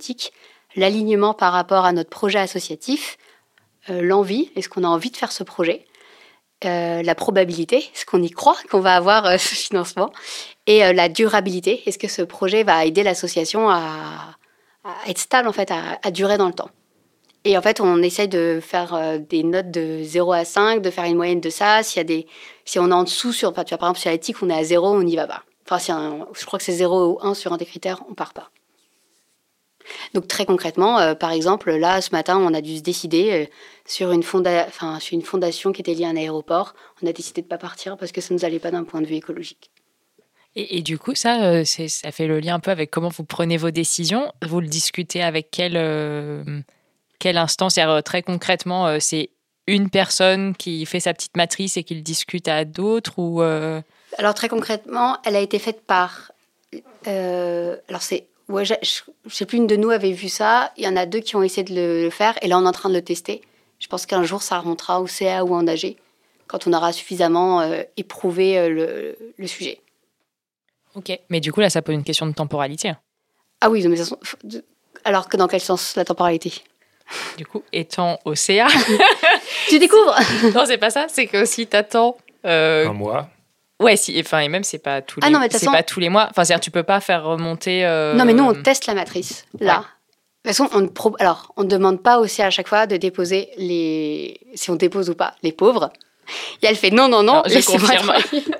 l'alignement par rapport à notre projet associatif, euh, l'envie, est-ce qu'on a envie de faire ce projet, euh, la probabilité, est-ce qu'on y croit qu'on va avoir euh, ce financement, et euh, la durabilité, est-ce que ce projet va aider l'association à, à être stable, en fait, à, à durer dans le temps. Et en fait, on essaye de faire euh, des notes de zéro à cinq, de faire une moyenne de ça. S'il y a des, si on est en dessous, sur, enfin, tu vois, par exemple, sur l'éthique, on est à zéro, on n'y va pas. Enfin, si un, je crois que c'est zéro ou un sur un des critères, on ne part pas. Donc, très concrètement, euh, par exemple, là, ce matin, on a dû se décider euh, sur, une fonda- enfin, sur une fondation qui était liée à un aéroport. On a décidé de ne pas partir parce que ça ne nous allait pas d'un point de vue écologique. Et, et du coup, ça, euh, c'est, ça fait le lien un peu avec comment vous prenez vos décisions. Vous le discutez avec quelle, euh, quelle instance? C'est-à-dire, très concrètement, euh, c'est une personne qui fait sa petite matrice et qui le discute à d'autres ou euh... Alors, très concrètement, elle a été faite par... Euh, alors, c'est... Ouais, je ne sais plus, une de nous avait vu ça. Il y en a deux qui ont essayé de le, le faire. Et là, on est en train de le tester. Je pense qu'un jour, ça remontera au C A ou en A G, quand on aura suffisamment euh, éprouvé euh, le, le sujet. Ok. Mais du coup, là, ça pose une question de temporalité. Ah oui, mais de toute façon, alors que dans quel sens la temporalité? Du coup, étant au C A... Tu découvres? Non, c'est pas ça. C'est que si t'attends... Euh... Un mois. Ouais, si, enfin, et même, c'est pas tous les, ah non, mais c'est façon... pas tous les mois. Enfin, c'est-à-dire, tu peux pas faire remonter... Euh... Non, mais nous, on teste la matrice, là. Ouais. De toute façon, on ne pro... Alors, on ne demande pas aussi à chaque fois de déposer les... Si on dépose ou pas, les pauvres. Et elle fait non, non, non. non je confirme.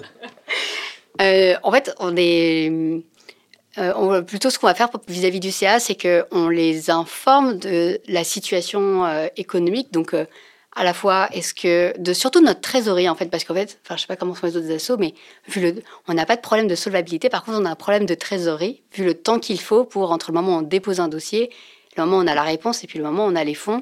euh, en fait, on est... Euh, on... Plutôt, ce qu'on va faire vis-à-vis du C A, c'est qu'on les informe de la situation euh, économique. Donc... Euh, à la fois, est-ce que, de, surtout notre trésorerie, en fait, parce qu'en fait, enfin, je ne sais pas comment sont les autres assos, mais vu le, on n'a pas de problème de solvabilité. Par contre, on a un problème de trésorerie, vu le temps qu'il faut pour, entre le moment où on dépose un dossier, le moment où on a la réponse et puis le moment où on a les fonds.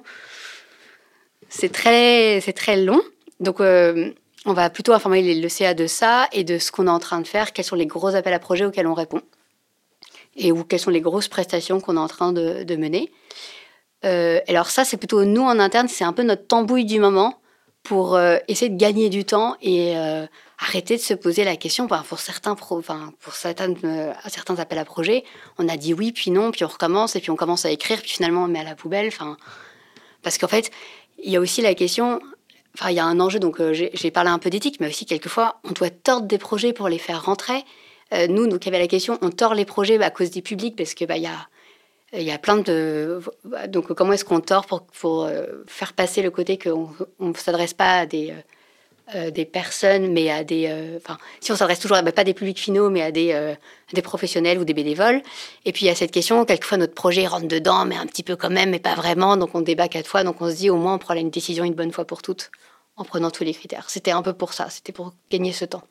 C'est très, c'est très long. Donc, euh, on va plutôt informer le C A de ça et de ce qu'on est en train de faire, quels sont les gros appels à projets auxquels on répond, et ou quelles sont les grosses prestations qu'on est en train de, de mener. Euh, alors ça, c'est plutôt nous en interne, c'est un peu notre tambouille du moment pour euh, essayer de gagner du temps et euh, arrêter de se poser la question. Enfin, pour certains, pro, enfin, pour certains, euh, certains appels à projets, on a dit oui, puis non, puis on recommence, et puis on commence à écrire, puis finalement on met à la poubelle. Enfin, parce qu'en fait, il y a aussi la question... Enfin, il y a un enjeu, donc euh, j'ai, j'ai parlé un peu d'éthique, mais aussi quelquefois, on doit tordre des projets pour les faire rentrer. Euh, nous, donc il y avait la question, on tord les projets bah, à cause des publics, parce que bah, y a... Il y a plein de... Donc, comment est-ce qu'on tord pour, pour euh, faire passer le côté qu'on ne s'adresse pas à des, euh, des personnes, mais à des... Euh, enfin, si on s'adresse toujours, bah, pas des publics finaux, mais à des, euh, des professionnels ou des bénévoles. Et puis, il y a cette question, quelquefois, notre projet rentre dedans, mais un petit peu quand même, mais pas vraiment. Donc, on débat quatre fois. Donc, on se dit, au moins, on prend là une décision une bonne fois pour toutes, en prenant tous les critères. C'était un peu pour ça. C'était pour gagner ce temps.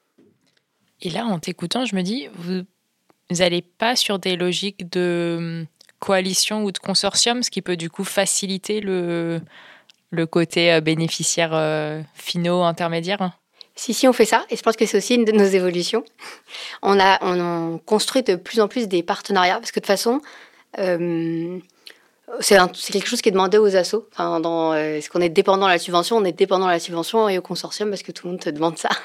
Et là, en t'écoutant, je me dis... Vous... Vous n'allez pas sur des logiques de coalition ou de consortium, ce qui peut du coup faciliter le, le côté bénéficiaire euh, finaux, intermédiaire? Si, si, on fait ça. Et je pense que c'est aussi une de nos évolutions. On, a, on, on construit de plus en plus des partenariats. Parce que de toute façon, euh, c'est, un, c'est quelque chose qui est demandé aux assos. Enfin, dans, euh, est-ce qu'on est dépendant de la subvention? On est dépendant de la subvention et au consortium parce que tout le monde te demande ça.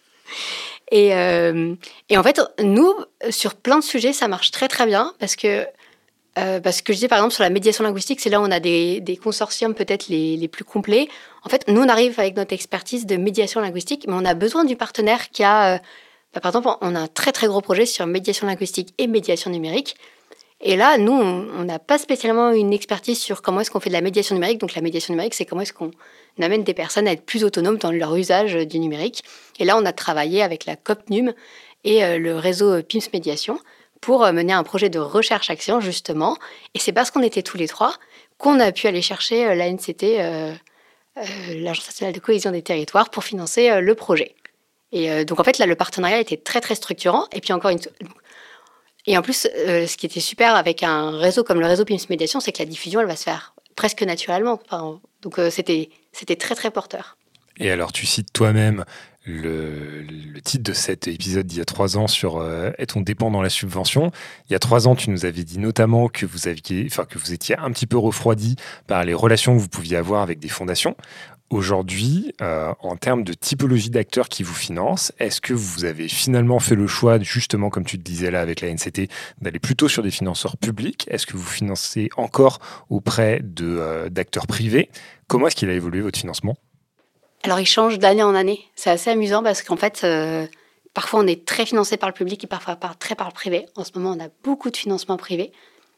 Et, euh, et en fait, nous, sur plein de sujets, ça marche très très bien parce que, euh, parce que je dis par exemple sur la médiation linguistique, c'est là où on a des, des consortiums peut-être les, les plus complets. En fait, nous, on arrive avec notre expertise de médiation linguistique, mais on a besoin du partenaire qui a... Euh, bah, par exemple, on a un très très gros projet sur médiation linguistique et médiation numérique. Et là, nous, on n'a pas spécialement une expertise sur comment est-ce qu'on fait de la médiation numérique. Donc la médiation numérique, c'est comment est-ce qu'on amène des personnes à être plus autonomes dans leur usage du numérique. Et là, on a travaillé avec la COPNUM et euh, le réseau P I M S Médiation pour euh, mener un projet de recherche-action, justement. Et c'est parce qu'on était tous les trois qu'on a pu aller chercher euh, l'A N C T, euh, euh, l'Agence nationale de cohésion des territoires, pour financer euh, le projet. Et euh, donc, en fait, là, le partenariat était très, très structurant. Et puis, encore une... Et en plus, euh, ce qui était super avec un réseau comme le réseau P I M S Médiation, c'est que la diffusion, elle va se faire presque naturellement. Enfin, donc, euh, c'était, c'était très, très porteur. Et alors, tu cites toi-même le, le titre de cet épisode d'il y a trois ans sur euh, « Est-on dépend dans la subvention ?» Il y a trois ans, tu nous avais dit notamment que vous, aviez, enfin, que vous étiez un petit peu refroidi par les relations que vous pouviez avoir avec des fondations. Aujourd'hui, euh, en termes de typologie d'acteurs qui vous financent, est-ce que vous avez finalement fait le choix, justement, comme tu le disais là avec la N C T, d'aller plutôt sur des financeurs publics ? Est-ce que vous financez encore auprès de, euh, d'acteurs privés ? Comment est-ce qu'il a évolué votre financement ? Alors, il change d'année en année. C'est assez amusant parce qu'en fait, euh, parfois on est très financé par le public et parfois par, très par le privé. En ce moment, on a beaucoup de financement privé.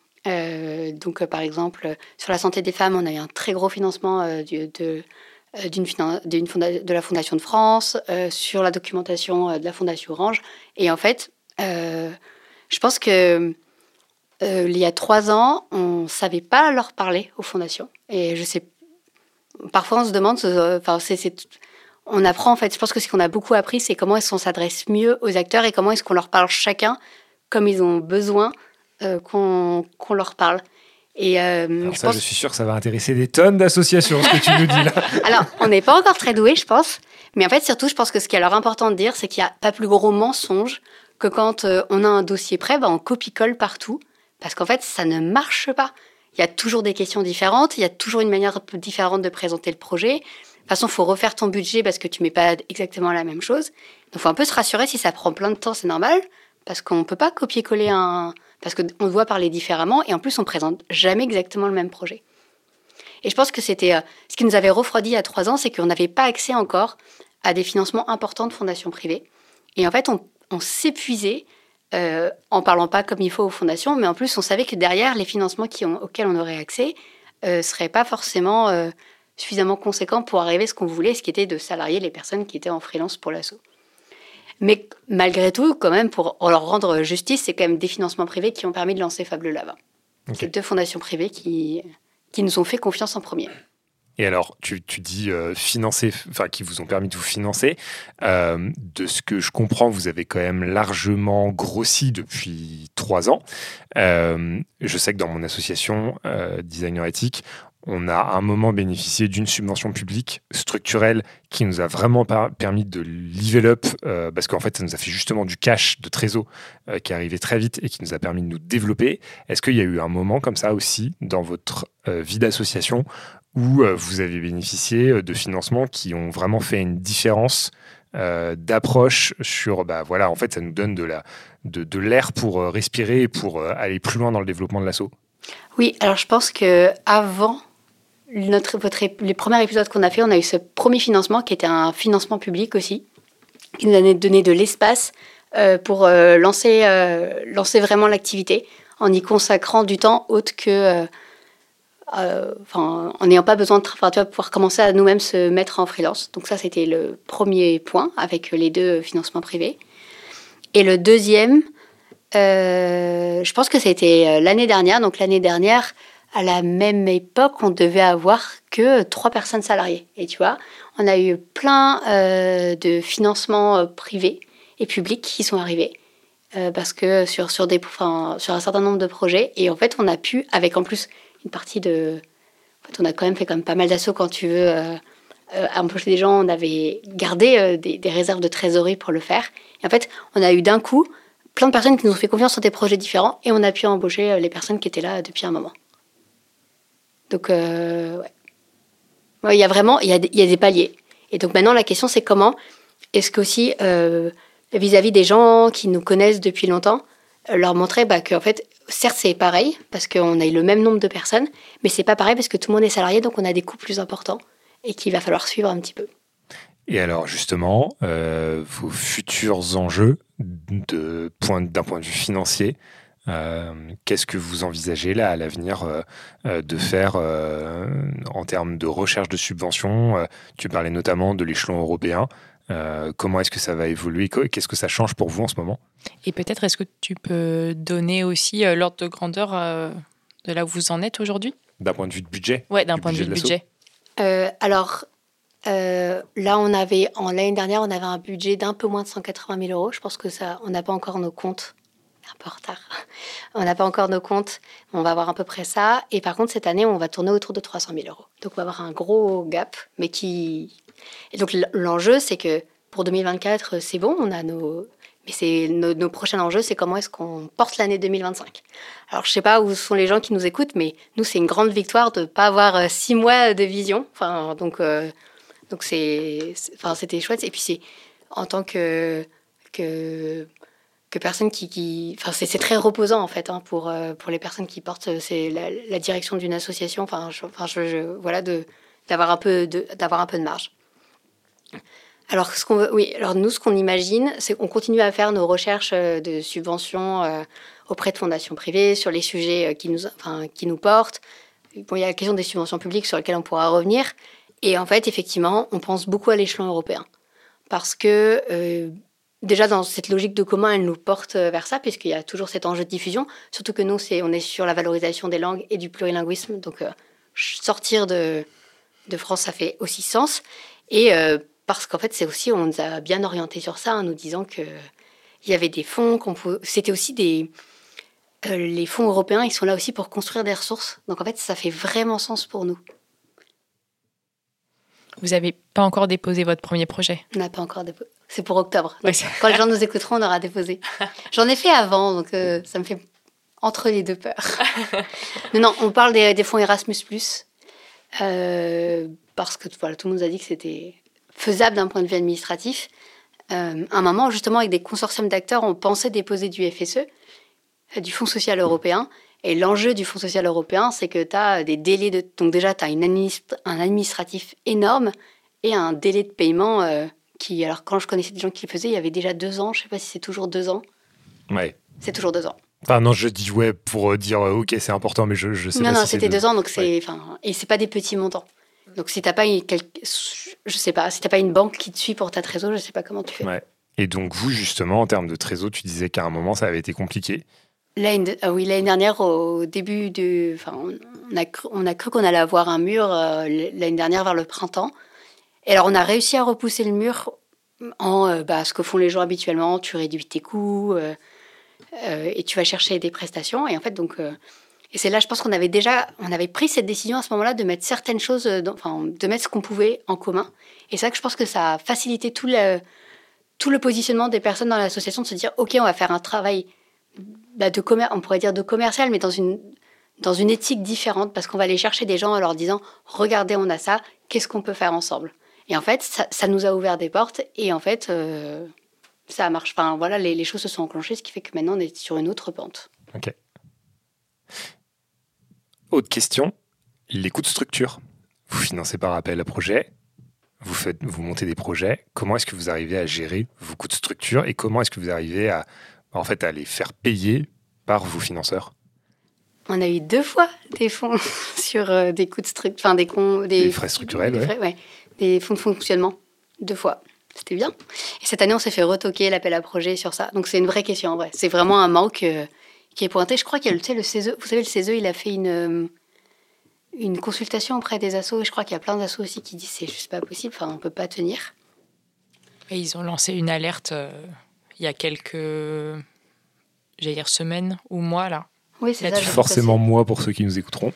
Euh, donc, euh, par exemple, euh, sur la santé des femmes, on a eu un très gros financement euh, du, de... D'une, d'une fonda- de la Fondation de France, euh, sur la documentation euh, de la Fondation Orange. Et en fait, euh, je pense que euh, il y a trois ans, on ne savait pas leur parler aux fondations. Et je sais, parfois on se demande, enfin, euh, c'est, c'est, on apprend en fait, je pense que ce qu'on a beaucoup appris, c'est comment est-ce qu'on s'adresse mieux aux acteurs et comment est-ce qu'on leur parle chacun comme ils ont besoin euh, qu'on, qu'on leur parle. Et euh, Alors je ça, pense... je suis sûr que ça va intéresser des tonnes d'associations, ce que tu nous dis là. Alors, on n'est pas encore très doués, je pense. Mais en fait, surtout, je pense que ce qui est alors important de dire, c'est qu'il n'y a pas plus gros mensonge que quand euh, on a un dossier prêt, bah, on copie-colle partout. Parce qu'en fait, ça ne marche pas. Il y a toujours des questions différentes, il y a toujours une manière un peu différente de présenter le projet. De toute façon, il faut refaire ton budget parce que tu ne mets pas exactement la même chose. Donc, il faut un peu se rassurer si ça prend plein de temps, c'est normal. Parce qu'on ne peut pas copier-coller un... Parce qu'on doit parler différemment et en plus, on ne présente jamais exactement le même projet. Et je pense que c'était euh, ce qui nous avait refroidi il y a trois ans, c'est qu'on n'avait pas accès encore à des financements importants de fondations privées. Et en fait, on, on s'épuisait euh, en parlant pas comme il faut aux fondations, mais en plus, on savait que derrière, les financements qui ont, auxquels on aurait accès ne euh, seraient pas forcément euh, suffisamment conséquents pour arriver à ce qu'on voulait, ce qui était de salarier les personnes qui étaient en freelance pour l'asso. Mais malgré tout, quand même, pour leur rendre justice, c'est quand même des financements privés qui ont permis de lancer Fab Lab. Okay. C'est deux fondations privées qui, qui nous ont fait confiance en premier. Et alors, tu, tu dis euh, financer, enfin, qui vous ont permis de vous financer. Euh, de ce que je comprends, vous avez quand même largement grossi depuis trois ans. Euh, je sais que dans mon association euh, Designer Éthique, on a à un moment bénéficié d'une subvention publique structurelle qui nous a vraiment par- permis de level up, euh, parce qu'en fait, ça nous a fait justement du cash de trésor euh, qui arrivait très vite et qui nous a permis de nous développer. Est-ce qu'il y a eu un moment comme ça aussi dans votre euh, vie d'association où euh, vous avez bénéficié de financements qui ont vraiment fait une différence euh, d'approche sur, bah voilà, en fait, ça nous donne de, la, de, de l'air pour euh, respirer et pour euh, aller plus loin dans le développement de l'asso? Oui, alors je pense qu'avant Notre, votre, les premiers épisodes qu'on a fait, on a eu ce premier financement qui était un financement public aussi, qui nous a donné de l'espace euh, pour euh, lancer, euh, lancer vraiment l'activité en y consacrant du temps autre que, euh, euh, en n'ayant pas besoin de tra- tu vois, pouvoir commencer à nous-mêmes se mettre en freelance. Donc ça, c'était le premier point avec les deux financements privés. Et le deuxième, euh, je pense que c'était l'année dernière. Donc l'année dernière, à la même époque, on devait avoir que trois personnes salariées. Et tu vois, on a eu plein euh, de financements euh, privés et publics qui sont arrivés euh, parce que sur, sur, des, enfin, sur un certain nombre de projets. Et en fait, on a pu, avec en plus une partie de... En fait, on a quand même fait quand même pas mal d'assauts quand tu veux euh, euh, embaucher des gens. On avait gardé euh, des, des réserves de trésorerie pour le faire. Et en fait, on a eu d'un coup plein de personnes qui nous ont fait confiance sur des projets différents et on a pu embaucher euh, les personnes qui étaient là depuis un moment. Donc, euh, ouais. Ouais, il y a vraiment, il y a, il y a des paliers. Et donc maintenant, la question, c'est comment est-ce qu'aussi, euh, vis-à-vis des gens qui nous connaissent depuis longtemps, euh, leur montrer bah, qu'en fait, certes, c'est pareil, parce qu'on a eu le même nombre de personnes, mais c'est pas pareil parce que tout le monde est salarié, donc on a des coûts plus importants et qu'il va falloir suivre un petit peu. Et alors, justement, euh, vos futurs enjeux de point, d'un point de vue financier, Euh, qu'est-ce que vous envisagez là à l'avenir euh, euh, de faire euh, en termes de recherche de subventions? euh, Tu parlais notamment de l'échelon européen. Euh, comment est-ce que ça va évoluer? Qu'est-ce que ça change pour vous en ce moment? Et peut-être, est-ce que tu peux donner aussi euh, l'ordre de grandeur euh, de là où vous en êtes aujourd'hui? D'un point de vue de budget? Ouais, d'un point de vue de budget. Euh, alors, euh, là, on avait, en, l'année dernière, on avait un budget d'un peu moins de cent quatre-vingt mille euros. Je pense que ça, on n'a pas encore nos comptes. Un peu en retard. On n'a pas encore nos comptes. On va avoir à peu près ça. Et par contre, cette année, on va tourner autour de trois cent mille euros. Donc, on va avoir un gros gap. Mais qui... Et donc, l'enjeu, c'est que pour deux mille vingt-quatre, c'est bon. On a nos... Mais c'est nos, nos prochains enjeux, c'est comment est-ce qu'on porte l'année deux mille vingt-cinq. Alors, je ne sais pas où sont les gens qui nous écoutent, mais nous, c'est une grande victoire de ne pas avoir six mois de vision. Enfin, donc, euh, Donc, c'est, c'est, enfin, c'était chouette. Et puis, c'est en tant que, que, que personne qui... qui enfin, c'est, c'est très reposant, en fait, hein, pour, euh, pour les personnes qui portent c'est la, la direction d'une association. Enfin, je, enfin je, je, voilà, de, d'avoir, un peu de, d'avoir un peu de marge. Alors, ce qu'on, oui, alors, nous, ce qu'on imagine, c'est qu'on continue à faire nos recherches de subventions euh, auprès de fondations privées sur les sujets qui nous, enfin, qui nous portent. Bon, il y a la question des subventions publiques sur lesquelles on pourra revenir. Et en fait, effectivement, on pense beaucoup à l'échelon européen. Parce que, euh, déjà, dans cette logique de commun, elle nous porte vers ça, puisqu'il y a toujours cet enjeu de diffusion. Surtout que nous, c'est, on est sur la valorisation des langues et du plurilinguisme. Donc, euh, sortir de, de France, ça fait aussi sens. Et euh, parce qu'en fait, c'est aussi, on nous a bien orientés sur ça, en nous disant qu'il y avait des fonds, qu'on pouvait, c'était aussi des... Euh, les fonds européens, ils sont là aussi pour construire des ressources. Donc, en fait, ça fait vraiment sens pour nous. Vous n'avez pas encore déposé votre premier projet ? On n'a pas encore déposé. C'est pour octobre. Ouais. Quand les gens nous écouteront, on aura déposé. J'en ai fait avant, donc euh, ça me fait entre les deux peurs. Mais non, on parle des, des fonds Erasmus plus, euh, parce que voilà, tout le monde nous a dit que c'était faisable d'un point de vue administratif. Euh, à un moment, justement, avec des consortiums d'acteurs, on pensait déposer du F S E, du Fonds social européen. Et l'enjeu du Fonds social européen, c'est que tu as des délais de... Donc déjà, tu as une administ... un administratif énorme et un délai de paiement euh, qui... Alors, quand je connaissais des gens qui le faisaient, il y avait déjà deux ans. Je ne sais pas si c'est toujours deux ans. Ouais. C'est toujours deux ans. Enfin, non, je dis ouais pour dire euh, OK, c'est important, mais je, je sais non, pas non, si c'était c'est deux ans, donc c'est... Ouais. Enfin, et ce n'est pas des petits montants. Donc, si tu n'as pas, une... je sais pas, si t'as pas une banque qui te suit pour ta trésor, je ne sais pas comment tu fais. Ouais. Et donc, vous, justement, en termes de trésor, tu disais qu'à un moment, ça avait été compliqué. L'année, ah oui, l'année dernière, au début de... Enfin, on a cru, on a cru qu'on allait avoir un mur euh, l'année dernière vers le printemps. Et alors, on a réussi à repousser le mur en euh, bah, ce que font les gens habituellement. Tu réduis tes coûts euh, euh, et tu vas chercher des prestations. Et en fait, donc... Euh, et c'est là, je pense qu'on avait déjà... On avait pris cette décision à ce moment-là de mettre certaines choses... Dans, enfin, de mettre ce qu'on pouvait en commun. Et c'est ça que je pense que ça a facilité tout le, tout le positionnement des personnes dans l'association, de se dire, OK, on va faire un travail... Bah de commer- on pourrait dire de commercial, mais dans une, dans une éthique différente, parce qu'on va aller chercher des gens en leur disant « Regardez, on a ça, qu'est-ce qu'on peut faire ensemble ?» Et en fait, ça, ça nous a ouvert des portes, et en fait, euh, ça marche. Enfin, voilà, les, les choses se sont enclenchées, ce qui fait que maintenant, on est sur une autre pente. OK. Autre question, les coûts de structure. Vous financez par appel à projet, vous, faites, vous montez des projets. Comment est-ce que vous arrivez à gérer vos coûts de structure, et comment est-ce que vous arrivez à... en fait, à les faire payer par vos financeurs? On a eu deux fois des fonds sur euh, des coûts de structure, enfin des, con, des, des frais structurels, des, ouais. frais, ouais, des fonds de fonctionnement, deux fois. C'était bien. Et cette année, on s'est fait retoquer l'appel à projet sur ça. Donc, c'est une vraie question, en vrai. C'est vraiment un manque euh, qui est pointé. Je crois qu'il y a, tu sais, le C E S E. Vous savez, le C E S E, il a fait une, euh, une consultation auprès des assos. Et je crois qu'il y a plein d'assos aussi qui disent que c'est juste pas possible. Enfin, on peut pas tenir. Et ils ont lancé une alerte euh, il y a quelques... j'allais dire semaines ou mois, là. Oui, c'est Là-dessus. ça. Forcément moi pour ceux qui nous écouteront.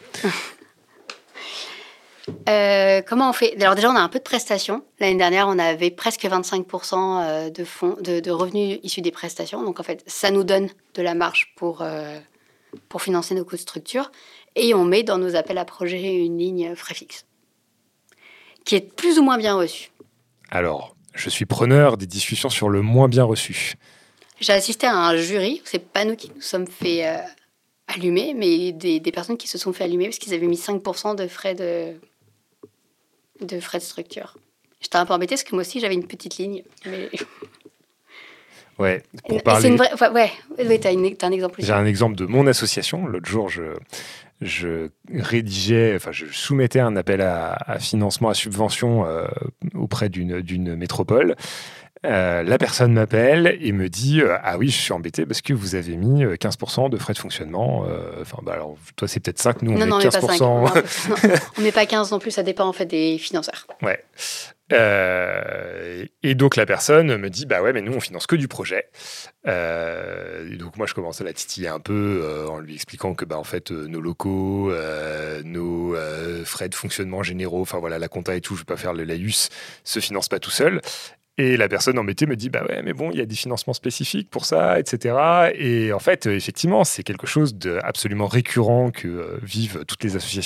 euh, comment on fait? Alors déjà, on a un peu de prestations. L'année dernière, on avait presque vingt-cinq pour cent de, fonds, de, de revenus issus des prestations. Donc en fait, ça nous donne de la marge pour, euh, pour financer nos coûts de structure. Et on met dans nos appels à projets une ligne frais fixes, qui est plus ou moins bien reçue. Alors, je suis preneur des discussions sur le moins bien reçu. J'ai assisté à un jury, c'est pas nous qui nous sommes fait euh, allumer, mais des, des personnes qui se sont fait allumer parce qu'ils avaient mis cinq pour cent de frais de, de frais de structure. J'étais un peu embêtée parce que moi aussi j'avais une petite ligne. Mais... Ouais, pour Et parler... c'est une vraie... enfin, ouais, ouais t'as, une... t'as un exemple aussi. J'ai un exemple de mon association. L'autre jour, je, je rédigeais, enfin, je soumettais un appel à, à financement, à subvention euh, auprès d'une, d'une métropole. Euh, la personne m'appelle et me dit euh, ah oui, je suis embêté parce que vous avez mis quinze pour cent de frais de fonctionnement. Enfin, euh, bah alors toi c'est peut-être cinq, nous on non, met non, quinze pour cent. On met pas cinq. Non, on met pas quinze non plus, ça dépend en fait des financeurs. Ouais. Euh, et donc la personne me dit bah ouais, mais nous on finance que du projet. Euh, et donc moi je commence à la titiller un peu euh, en lui expliquant que bah en fait euh, nos locaux, euh, nos euh, frais de fonctionnement généraux, enfin voilà la compta et tout, je vais pas faire le laïus, se financent pas tout seul. Et la personne embêtée me dit bah ouais mais bon il y a des financements spécifiques pour ça, et cetera. Et en fait effectivement c'est quelque chose d'absolument récurrent que euh, vivent toutes les associations.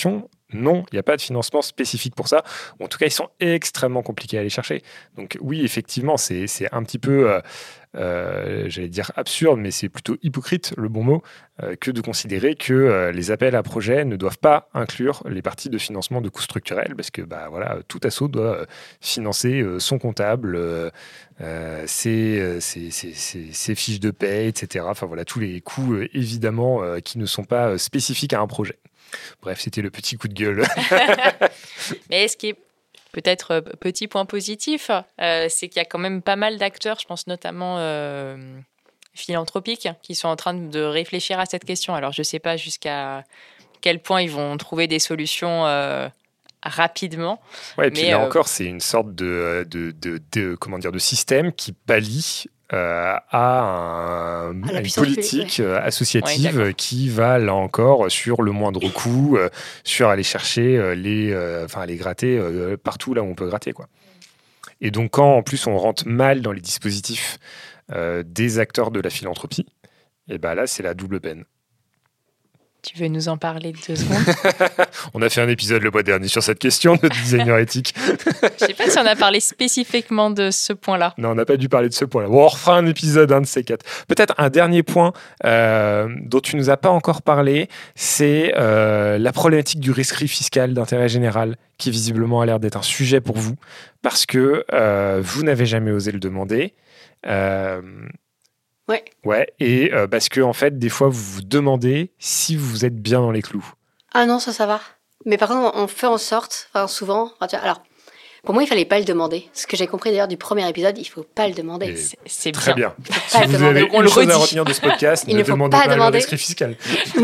Non, il n'y a pas de financement spécifique pour ça. En tout cas, ils sont extrêmement compliqués à aller chercher. Donc oui, effectivement, c'est, c'est un petit peu, euh, euh, j'allais dire absurde, mais c'est plutôt hypocrite, le bon mot, euh, que de considérer que euh, les appels à projets ne doivent pas inclure les parties de financement de coûts structurels, parce que bah, voilà, tout asso doit euh, financer euh, son comptable, euh, euh, ses, ses, ses, ses, ses fiches de paie, et cetera. Enfin voilà, tous les coûts, euh, évidemment, euh, qui ne sont pas euh, spécifiques à un projet. Bref, c'était le petit coup de gueule. Mais ce qui est peut-être euh, petit point positif, euh, c'est qu'il y a quand même pas mal d'acteurs, je pense notamment euh, philanthropiques, qui sont en train de réfléchir à cette question. Alors, je ne sais pas jusqu'à quel point ils vont trouver des solutions euh, rapidement. Ouais, et puis mais, là euh, encore, c'est une sorte de, de, de, de, comment dire, de système qui pallie Euh, à, un, à à une politique ouais. associative ouais, qui va, là encore, sur le moindre coût, euh, sur aller chercher euh, les... Euh, enfin, aller gratter euh, partout là où on peut gratter, quoi. Et donc, quand, en plus, on rentre mal dans les dispositifs euh, des acteurs de la philanthropie, et ben là, c'est la double peine. Tu veux nous en parler deux secondes? On a fait un épisode le mois dernier sur cette question de designer éthique. Je ne sais pas si on a parlé spécifiquement de ce point-là. Non, on n'a pas dû parler de ce point-là. Bon, on refera un épisode, un de ces quatre. Peut-être un dernier point euh, dont tu ne nous as pas encore parlé, c'est euh, la problématique du rescrit fiscal d'intérêt général, qui visiblement a l'air d'être un sujet pour vous, parce que euh, vous n'avez jamais osé le demander. Euh, Ouais. Ouais, et euh, parce que, en fait, des fois, vous vous demandez si vous êtes bien dans les clous. Ah non, ça, ça va. Mais par contre, on fait en sorte, enfin, souvent... Enfin, tu vois, alors, pour moi, il fallait pas le demander. Ce que j'ai compris d'ailleurs du premier épisode, il faut pas le demander. Et C'est, c'est Très bien. bien. Pas Si le vous demander. avez On une le chose à redit. retenir de ce podcast, Il ne ne faut demandez pas pas, le demander. rescrit fiscal.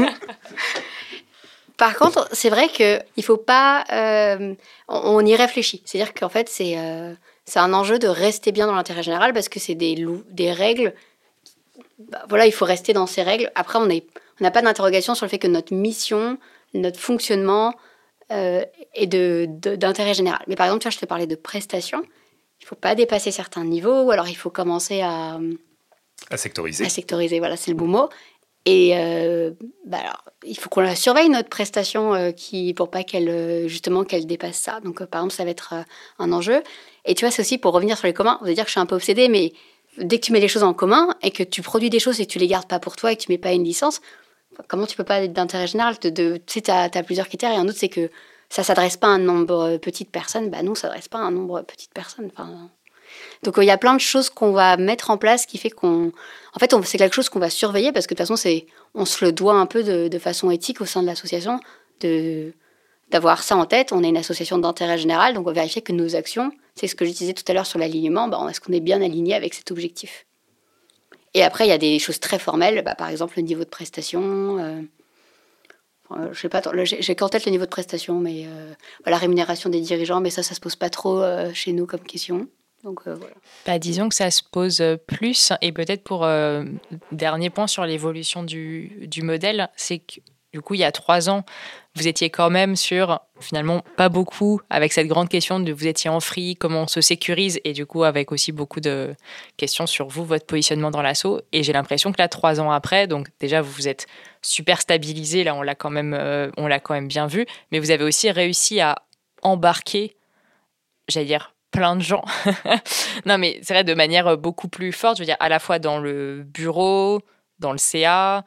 Par contre, c'est vrai qu'il faut pas... euh, on, on y réfléchit. C'est-à-dire qu'en fait, c'est, euh, c'est un enjeu de rester bien dans l'intérêt général parce que c'est des, lou- des règles... Bah, voilà, il faut rester dans ces règles. Après, on est, on n'a pas d'interrogation sur le fait que notre mission, notre fonctionnement euh, est de, de, d'intérêt général. Mais par exemple, tu vois, je te parlais de prestations. Il ne faut pas dépasser certains niveaux, ou alors il faut commencer à, À sectoriser. à sectoriser. Voilà, c'est le bon mot. Et euh, bah alors, il faut qu'on la surveille, notre prestation, euh, qui, pour pas qu'elle, euh, justement, qu'elle dépasse ça. Donc, euh, par exemple, ça va être euh, un enjeu. Et tu vois, c'est aussi pour revenir sur les communs. On va dire que je suis un peu obsédée, mais dès que tu mets les choses en commun et que tu produis des choses et que tu les gardes pas pour toi et que tu mets pas une licence, comment tu peux pas être d'intérêt général? de, de, Tu sais, tu as plusieurs critères et un autre, c'est que ça s'adresse pas à un nombre petit de personnes. Bah non, ça s'adresse pas à un nombre petit de personnes. Enfin, donc, il y a plein de choses qu'on va mettre en place qui fait qu'on... En fait, on, c'est quelque chose qu'on va surveiller parce que de toute façon, c'est, on se le doit un peu de, de façon éthique au sein de l'association de, d'avoir ça en tête. On est une association d'intérêt général, donc on va vérifier que nos actions, c'est ce que je disais tout à l'heure sur l'alignement, bah, est-ce qu'on est bien aligné avec cet objectif? Et après, il y a des choses très formelles, bah, par exemple le niveau de prestation. Euh, enfin, je sais pas, j'ai, j'ai qu'en tête le niveau de prestation, mais euh, la rémunération des dirigeants, mais ça, ça se pose pas trop euh, chez nous comme question. Donc, euh, voilà. Bah, disons que ça se pose plus. Et peut-être pour euh, dernier point sur l'évolution du, du modèle, c'est que du coup, il y a trois ans, vous étiez quand même sur, finalement, pas beaucoup, avec cette grande question de vous étiez en free, comment on se sécurise, et du coup, avec aussi beaucoup de questions sur vous, votre positionnement dans l'asso. Et j'ai l'impression que là, trois ans après, donc déjà, vous vous êtes super stabilisé, là, on l'a quand même, euh, on l'a quand même bien vu, mais vous avez aussi réussi à embarquer, j'allais dire, plein de gens. Non, mais c'est vrai, de manière beaucoup plus forte, je veux dire, à la fois dans le bureau, dans le C A,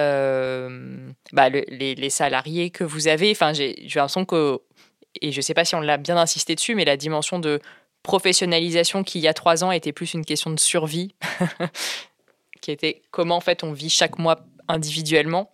euh, bah, le, les, les salariés que vous avez. Enfin, j'ai, j'ai l'impression que, et je ne sais pas si on l'a bien insisté dessus, mais la dimension de professionnalisation qui, il y a trois ans, était plus une question de survie, qui était comment, en fait, on vit chaque mois individuellement,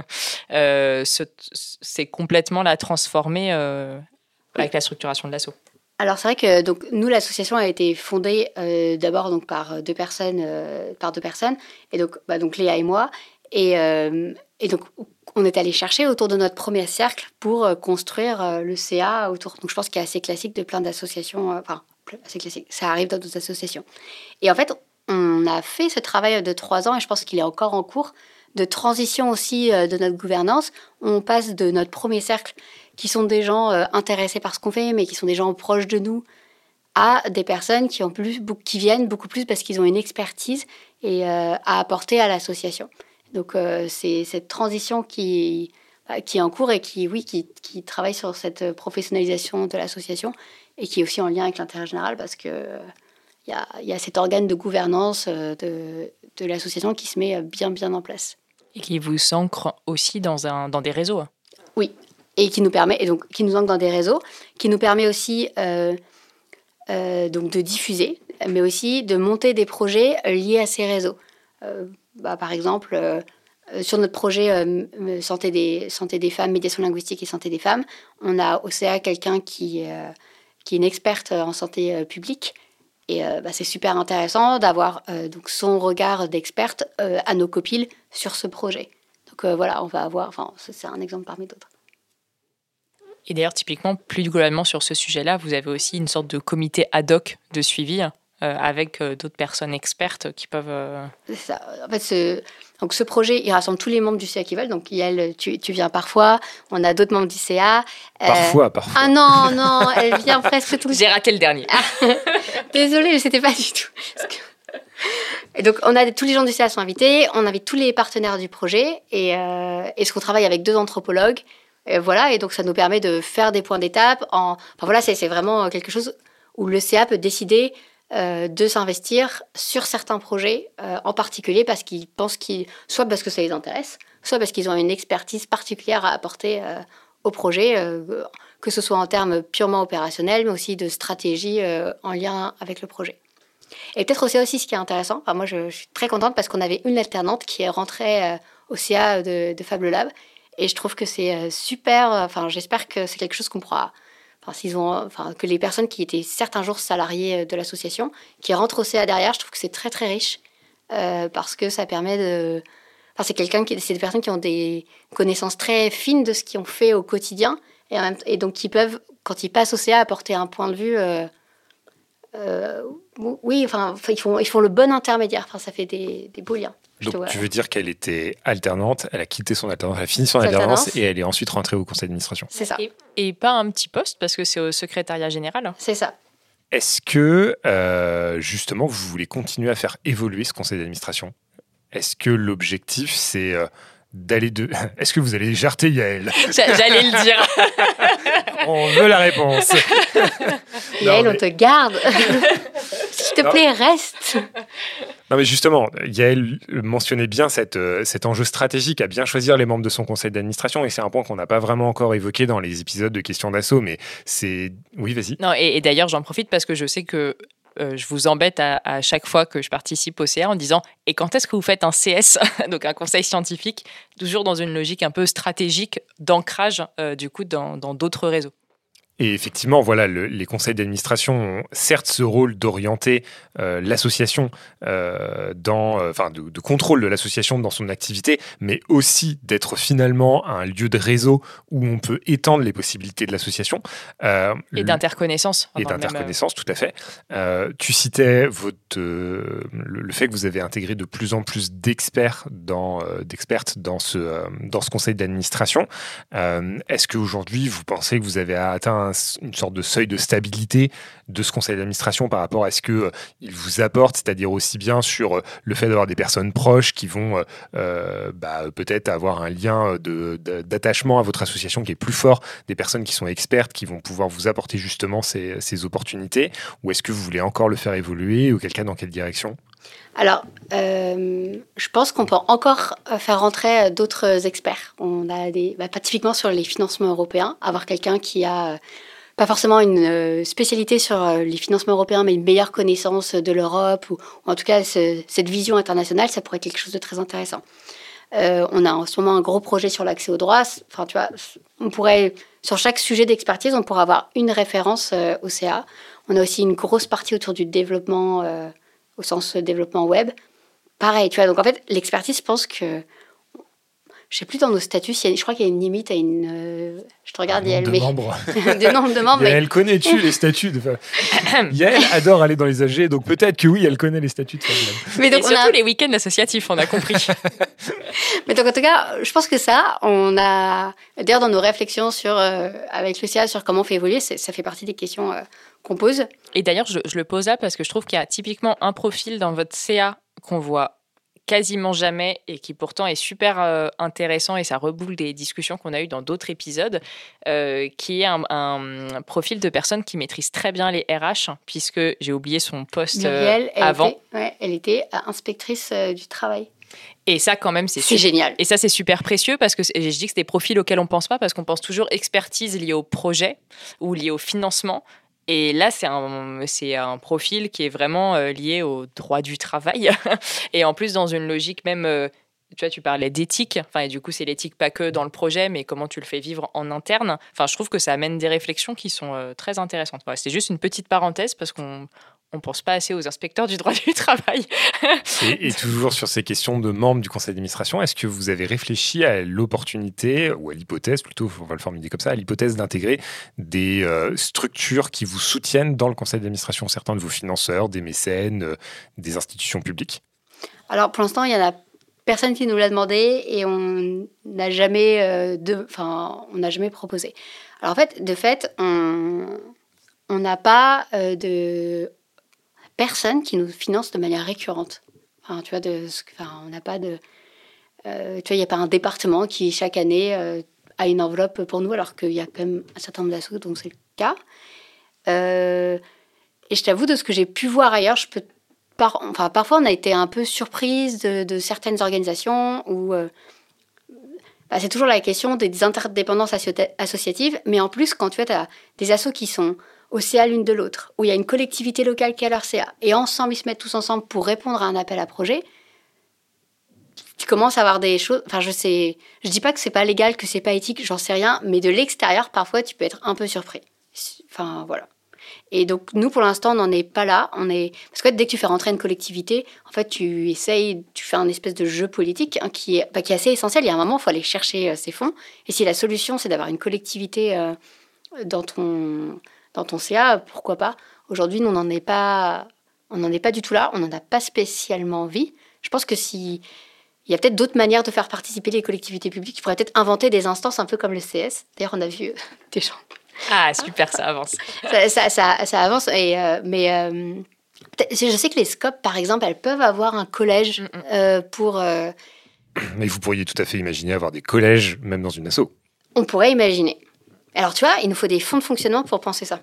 euh, ce, c'est complètement la transformer euh, avec la structuration de l'asso. Alors c'est vrai que donc nous l'association a été fondée euh, d'abord donc par deux personnes euh, par deux personnes et donc bah, donc Léa et moi et euh, et donc on est allé chercher autour de notre premier cercle pour euh, construire euh, le C A autour. Donc je pense qu'il est assez classique de plein d'associations, euh, enfin assez classique, ça arrive dans d'autres associations. Et en fait on a fait ce travail de trois ans et je pense qu'il est encore en cours de transition aussi euh, de notre gouvernance. On passe de notre premier cercle qui sont des gens euh, intéressés par ce qu'on fait, mais qui sont des gens proches de nous, à des personnes qui, en plus, qui viennent beaucoup plus parce qu'ils ont une expertise et, euh, à apporter à l'association. Donc, euh, c'est cette transition qui, qui est en cours et qui, oui, qui, qui travaille sur cette professionnalisation de l'association et qui est aussi en lien avec l'intérêt général parce que il y a, y a cet organe de gouvernance de, de l'association qui se met bien, bien en place. Et qui vous ancre aussi dans, un, dans des réseaux. Oui, et qui nous permet, et donc qui nous ancre dans des réseaux, qui nous permet aussi euh, euh, donc de diffuser, mais aussi de monter des projets liés à ces réseaux. Euh, bah, par exemple. Euh, Euh, sur notre projet euh, santé, des, santé des femmes, médiation linguistique et santé des femmes, on a au C A quelqu'un qui, euh, qui est une experte en santé euh, publique. Et euh, bah, c'est super intéressant d'avoir euh, donc son regard d'experte euh, à nos copiles sur ce projet. Donc euh, voilà, on va avoir, enfin, c'est un exemple parmi d'autres. Et d'ailleurs, typiquement, plus globalement sur ce sujet-là, vous avez aussi une sorte de comité ad hoc de suivi euh, avec euh, d'autres personnes expertes qui peuvent... Euh... C'est ça. En fait, ce, donc, ce projet, il rassemble tous les membres du C A qui veulent. Donc, Yael, tu, tu viens parfois. On a d'autres membres du C A. Parfois, euh... parfois. Ah non, non, elle vient presque tout le temps. J'ai raté le dernier. Ah, désolée, c'était pas du tout. Et donc, on a tous les gens du C A sont invités. On invite tous les partenaires du projet. Et, euh, et ce qu'on travaille avec deux anthropologues. Et voilà, et donc ça nous permet de faire des points d'étape. En... Enfin voilà, c'est, c'est vraiment quelque chose où le C A peut décider euh, de s'investir sur certains projets euh, en particulier parce qu'ils pensent qu'ils... soit parce que ça les intéresse, soit parce qu'ils ont une expertise particulière à apporter euh, au projet, euh, que ce soit en termes purement opérationnels, mais aussi de stratégie euh, en lien avec le projet. Et peut-être aussi, aussi ce qui est intéressant, enfin moi je, je suis très contente parce qu'on avait une alternante qui est rentrée euh, au C A de, de Fab Lab. Et je trouve que c'est super. Enfin, j'espère que c'est quelque chose qu'on pourra. Enfin, s'ils ont, enfin, que les personnes qui étaient certains jours salariés de l'association, qui rentrent au C A derrière, je trouve que c'est très très riche euh, parce que ça permet de. Enfin, c'est quelqu'un qui, c'est des personnes qui ont des connaissances très fines de ce qu'ils ont fait au quotidien et, en même, et donc qui peuvent, quand ils passent au C A, apporter un point de vue. Euh, euh, oui, enfin, ils font, ils font le bon intermédiaire. Enfin, ça fait des, des beaux liens. Donc, te, tu veux dire qu'elle était alternante, elle a quitté son alternance, elle a fini son alternance, alternance et elle est ensuite rentrée au conseil d'administration. C'est ça. Et, et pas un petit poste, parce que c'est au secrétariat général. C'est ça. Est-ce que, euh, justement, vous voulez continuer à faire évoluer ce conseil d'administration ? Est-ce que l'objectif, c'est euh, d'aller de... Est-ce que vous allez jarter Yael ? J'allais le dire. On veut la réponse. Yael, mais... on te garde. S'il te non. plaît, reste. Non, mais justement, Yael mentionnait bien cette, cet enjeu stratégique à bien choisir les membres de son conseil d'administration, et c'est un point qu'on n'a pas vraiment encore évoqué dans les épisodes de questions d'assaut, mais c'est... Oui, vas-y. Non, et, et d'ailleurs, j'en profite parce que je sais que euh, je vous embête à, à chaque fois que je participe au C A en disant « Et quand est-ce que vous faites un C S ?» donc un conseil scientifique, toujours dans une logique un peu stratégique d'ancrage, euh, du coup, dans, dans d'autres réseaux. Et effectivement, voilà, le, les conseils d'administration ont certes ce rôle d'orienter euh, l'association, euh, dans, euh, enfin, de, de contrôle de l'association dans son activité, mais aussi d'être finalement un lieu de réseau où on peut étendre les possibilités de l'association. Euh, et d'interconnaissance. Et d'interconnaissance, même... tout à fait. Euh, tu citais votre, euh, le, le fait que vous avez intégré de plus en plus d'experts dans, euh, d'expertes dans ce, euh, dans ce conseil d'administration. Euh, est-ce qu'aujourd'hui, vous pensez que vous avez atteint un une sorte de seuil de stabilité de ce conseil d'administration par rapport à ce qu'il euh, vous apporte, c'est-à-dire aussi bien sur euh, le fait d'avoir des personnes proches qui vont euh, bah, peut-être avoir un lien de, de, d'attachement à votre association qui est plus fort, des personnes qui sont expertes, qui vont pouvoir vous apporter justement ces, ces opportunités, ou est-ce que vous voulez encore le faire évoluer, ou quelqu'un dans quelle direction ? Alors, euh, je pense qu'on peut encore faire rentrer d'autres experts. On a des, bah, pas typiquement sur les financements européens, avoir quelqu'un qui a euh, pas forcément une spécialité sur les financements européens, mais une meilleure connaissance de l'Europe, ou, ou en tout cas ce, cette vision internationale, ça pourrait être quelque chose de très intéressant. Euh, on a en ce moment un gros projet sur l'accès aux droits. Enfin, tu vois, on pourrait, sur chaque sujet d'expertise, on pourrait avoir une référence euh, au C A. On a aussi une grosse partie autour du développement euh, au sens développement web. Pareil, tu vois, donc en fait, l'expertise, je pense que... Je ne sais plus dans nos statuts, il y a, je crois qu'il y a une limite à une... Euh, je te regarde, Yael, de mais... membres. de nombre de membres. Yael, mais... connais-tu les statuts de... Yael adore aller dans les A G, donc peut-être que oui, elle connaît les statuts de Fab. Mais donc, Et on surtout a... les week-ends associatifs, on a compris. Mais donc, en tout cas, je pense que ça, on a... D'ailleurs, dans nos réflexions sur, euh, avec le C A sur comment on fait évoluer, ça fait partie des questions euh, qu'on pose. Et d'ailleurs, je, je le pose là parce que je trouve qu'il y a typiquement un profil dans votre C A qu'on voit quasiment jamais et qui pourtant est super euh, intéressant et ça reboule des discussions qu'on a eues dans d'autres épisodes, euh, qui est un, un profil de personne qui maîtrise très bien les R H, puisque j'ai oublié son poste Muriel, elle avant. Était, ouais, elle était inspectrice euh, du travail. Et ça, quand même, c'est, c'est super, génial. Et ça, c'est super précieux parce que je dis que c'est des profils auxquels on ne pense pas parce qu'on pense toujours expertise liée au projet ou liée au financement. Et là, c'est un, c'est un profil qui est vraiment euh, lié au droit du travail. Et en plus, dans une logique même, euh, tu vois, tu parlais d'éthique. Enfin, et du coup, c'est l'éthique pas que dans le projet, mais comment tu le fais vivre en interne. Enfin, je trouve que ça amène des réflexions qui sont euh, très intéressantes. Voilà, c'était juste une petite parenthèse parce qu'on on pense pas assez aux inspecteurs du droit du travail. et, et toujours sur ces questions de membres du conseil d'administration, est-ce que vous avez réfléchi à l'opportunité, ou à l'hypothèse plutôt, on va le formuler comme ça, à l'hypothèse d'intégrer des euh, structures qui vous soutiennent dans le conseil d'administration, certains de vos financeurs, des mécènes, euh, des institutions publiques? Alors pour l'instant, il y en a personne qui nous l'a demandé et on n'a jamais, euh, de, enfin, on n'a jamais proposé. Alors en fait, de fait, on on n'a pas euh, de personne qui nous finance de manière récurrente. Enfin, tu vois, de, enfin, on n'a pas de, euh, tu vois, il n'y a pas un département qui chaque année euh, a une enveloppe pour nous, alors qu'il y a quand même un certain nombre d'assos, donc c'est le cas. Euh, et je t'avoue, de ce que j'ai pu voir ailleurs, je peux, par, enfin, parfois on a été un peu surprise de, de certaines organisations où euh, bah, c'est toujours la question des interdépendances associatives, mais en plus, quand tu vois, tu as des assos qui sont au C A l'une de l'autre, où il y a une collectivité locale qui a leur C A, et ensemble, ils se mettent tous ensemble pour répondre à un appel à projet, tu commences à avoir des choses... Enfin, je sais... Je dis pas que c'est pas légal, que c'est pas éthique, j'en sais rien, mais de l'extérieur, parfois, tu peux être un peu surpris. Enfin, voilà. Et donc, nous, pour l'instant, on n'en est pas là. On est... Parce que dès que tu fais rentrer une collectivité, en fait, tu essayes, tu fais un espèce de jeu politique hein, qui, est, bah, qui est assez essentiel. Il y a un moment, il faut aller chercher euh, ces fonds. Et si la solution, c'est d'avoir une collectivité euh, dans ton... dans ton C A, pourquoi pas. Aujourd'hui, nous, on n'en est pas, on n'en est pas du tout là. On n'en a pas spécialement envie. Je pense que si, il y a peut-être d'autres manières de faire participer les collectivités publiques. Il faudrait peut-être inventer des instances un peu comme le C S. D'ailleurs, on a vu euh, des gens. Ah, super, ça avance. ça, ça, ça, ça avance. Et, euh, mais euh, je sais que les SCOP, par exemple, elles peuvent avoir un collège euh, pour... Euh... Mais vous pourriez tout à fait imaginer avoir des collèges, même dans une asso. On pourrait imaginer. Alors, tu vois, il nous faut des fonds de fonctionnement pour penser ça.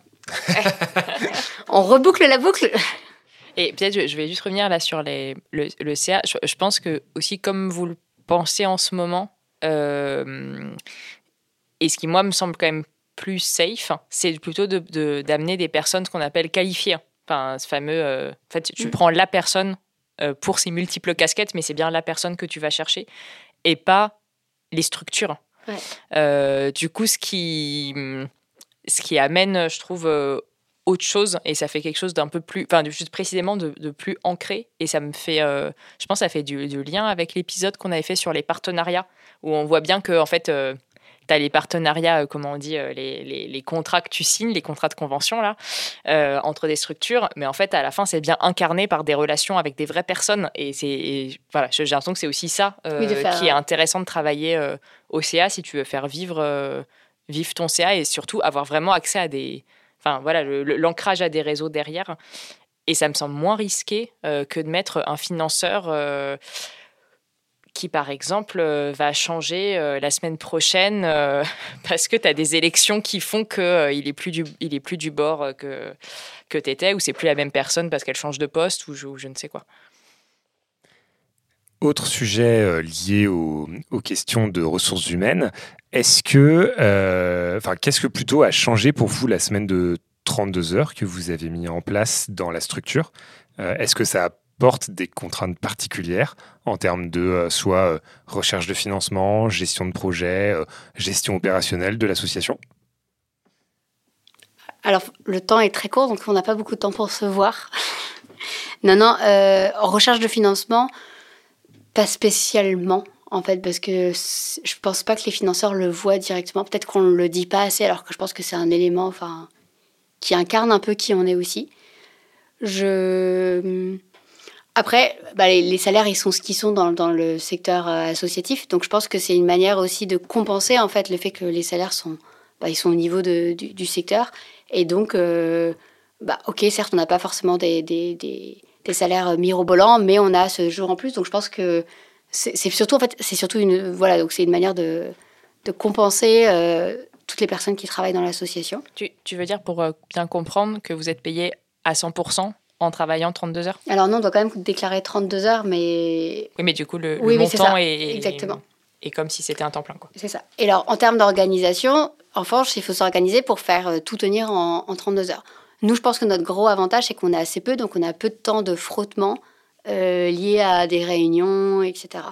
On reboucle la boucle. Et peut-être, je vais juste revenir là sur les, le, le C A. Je, je pense que, aussi, comme vous le pensez en ce moment, euh, et ce qui, moi, me semble quand même plus safe, c'est plutôt de, de, d'amener des personnes, ce qu'on appelle qualifiées. Enfin, ce fameux... Euh, en fait, tu mmh. prends la personne euh, pour ses multiples casquettes, mais c'est bien la personne que tu vas chercher, et pas les structures. Ouais. Euh, du coup, ce qui, ce qui amène, je trouve, euh, autre chose, et ça fait quelque chose d'un peu plus, enfin, juste précisément de, de plus ancré, et ça me fait, euh, je pense, que ça fait du, du lien avec l'épisode qu'on avait fait sur les partenariats, où on voit bien que, en fait, euh, tu as les partenariats, euh, comment on dit, euh, les, les, les contrats que tu signes, les contrats de convention, là, euh, entre des structures, mais en fait, à la fin, c'est bien incarné par des relations avec des vraies personnes, et, c'est, et voilà, j'ai l'impression que c'est aussi ça euh, oui, faire, qui est intéressant de travailler euh, au C A, si tu veux faire vivre, euh, vivre ton C A, et surtout avoir vraiment accès à des... Enfin, voilà, le, le, l'ancrage à des réseaux derrière. Et ça me semble moins risqué euh, que de mettre un financeur... Euh, qui, par exemple, euh, va changer euh, la semaine prochaine euh, parce que tu as des élections qui font qu'il euh, n'est plus, plus du bord euh, que, que tu étais, ou c'est plus la même personne parce qu'elle change de poste, ou je, ou je ne sais quoi. Autre sujet euh, lié au, aux questions de ressources humaines, est-ce que, euh, enfin, qu'est-ce que plutôt a changé pour vous la semaine de trente-deux heures que vous avez mis en place dans la structure ? euh, Est-ce que ça a porte des contraintes particulières en termes de euh, soit euh, recherche de financement, gestion de projet, euh, gestion opérationnelle de l'association ? Alors, le temps est très court, donc on n'a pas beaucoup de temps pour se voir. non, non, euh, en recherche de financement, pas spécialement, en fait, parce que je pense pas que les financeurs le voient directement. Peut-être qu'on le dit pas assez, alors que je pense que c'est un élément, enfin, qui incarne un peu qui on est aussi. Je... Après, bah, les, les salaires, ils sont ce qu'ils sont dans, dans le secteur euh, associatif. Donc, je pense que c'est une manière aussi de compenser, en fait, le fait que les salaires sont, bah, ils sont au niveau de, du, du secteur. Et donc, euh, bah, OK, certes, on n'a pas forcément des, des, des, des salaires mirobolants, mais on a ce jour en plus. Donc je pense que c'est, c'est surtout en fait, c'est surtout une voilà, donc c'est une manière de, de compenser euh, toutes les personnes qui travaillent dans l'association. Tu, tu veux dire pour euh, bien comprendre que vous êtes payé à cent pour cent en travaillant trente-deux heures? Alors non, on doit quand même déclarer trente-deux heures, mais oui, mais du coup le, oui, le oui, c'est montant ça. est Exactement. est comme si c'était un temps plein, quoi. C'est ça. Et alors en termes d'organisation, en revanche, il faut s'organiser pour faire euh, tout tenir en, en trente-deux heures. Nous, je pense que notre gros avantage, c'est qu'on a assez peu, donc on a peu de temps de frottement euh, lié à des réunions, et cetera.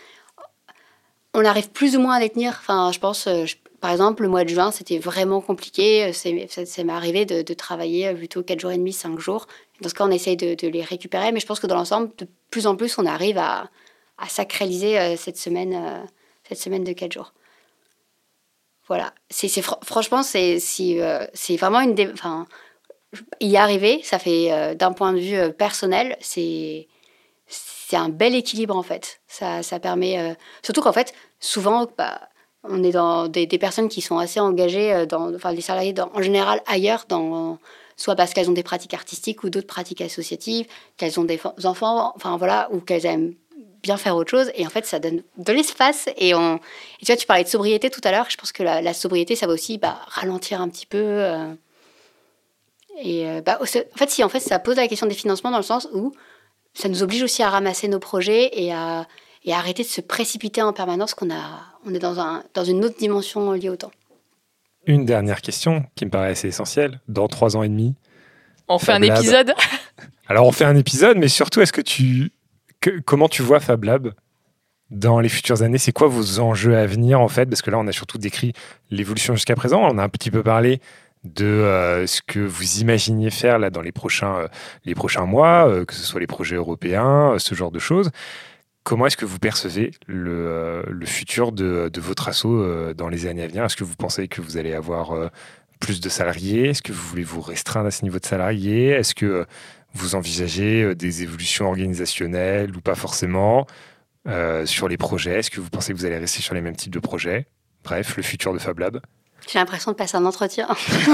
On arrive plus ou moins à les tenir. Enfin, je pense, euh, je, par exemple, le mois de juin, c'était vraiment compliqué. C'est, ça, ça m'est arrivé de, de travailler plutôt quatre jours et demi, cinq jours. Dans ce cas, on essaye de, de les récupérer, mais je pense que dans l'ensemble, de plus en plus, on arrive à, à sacraliser euh, cette semaine, euh, cette semaine de quatre jours. Voilà. C'est, c'est, fr- franchement, c'est, c'est, euh, c'est vraiment une... Dé- enfin, y arriver, ça fait, euh, d'un point de vue euh, personnel, c'est, c'est un bel équilibre, en fait. Ça, ça permet... Euh, surtout qu'en fait, souvent, bah, on est dans des, des personnes qui sont assez engagées, dans, enfin, des salariés dans, en général ailleurs, dans, soit parce qu'elles ont des pratiques artistiques ou d'autres pratiques associatives, qu'elles ont des enfants, enfin voilà, ou qu'elles aiment bien faire autre chose. Et en fait, ça donne de l'espace. Et, on, et tu vois, tu parlais de sobriété tout à l'heure. Je pense que la, la sobriété, ça va aussi bah, ralentir un petit peu... Euh, Et euh, bah, en fait, si en fait, ça pose la question des financements dans le sens où ça nous oblige aussi à ramasser nos projets et à, et à arrêter de se précipiter en permanence, qu'on a, on est dans, un, dans une autre dimension liée au temps. Une dernière question qui me paraît assez essentielle. Dans trois ans et demi, on fait Fab un Lab. épisode. Alors, on fait un épisode, mais surtout, est-ce que tu, que, comment tu vois Fab Lab dans les futures années? C'est quoi vos enjeux à venir, en fait? Parce que là, on a surtout décrit l'évolution jusqu'à présent. On a un petit peu parlé de euh, ce que vous imaginiez faire là dans les prochains, euh, les prochains mois, euh, que ce soit les projets européens, euh, ce genre de choses. Comment est-ce que vous percevez le, euh, le futur de, de votre asso euh, dans les années à venir? Est-ce que vous pensez que vous allez avoir euh, plus de salariés? Est-ce que vous voulez vous restreindre à ce niveau de salariés? Est-ce que euh, vous envisagez euh, des évolutions organisationnelles ou pas forcément euh, sur les projets? Est-ce que vous pensez que vous allez rester sur les mêmes types de projets? Bref, le futur de Fab Lab. J'ai l'impression de passer un entretien.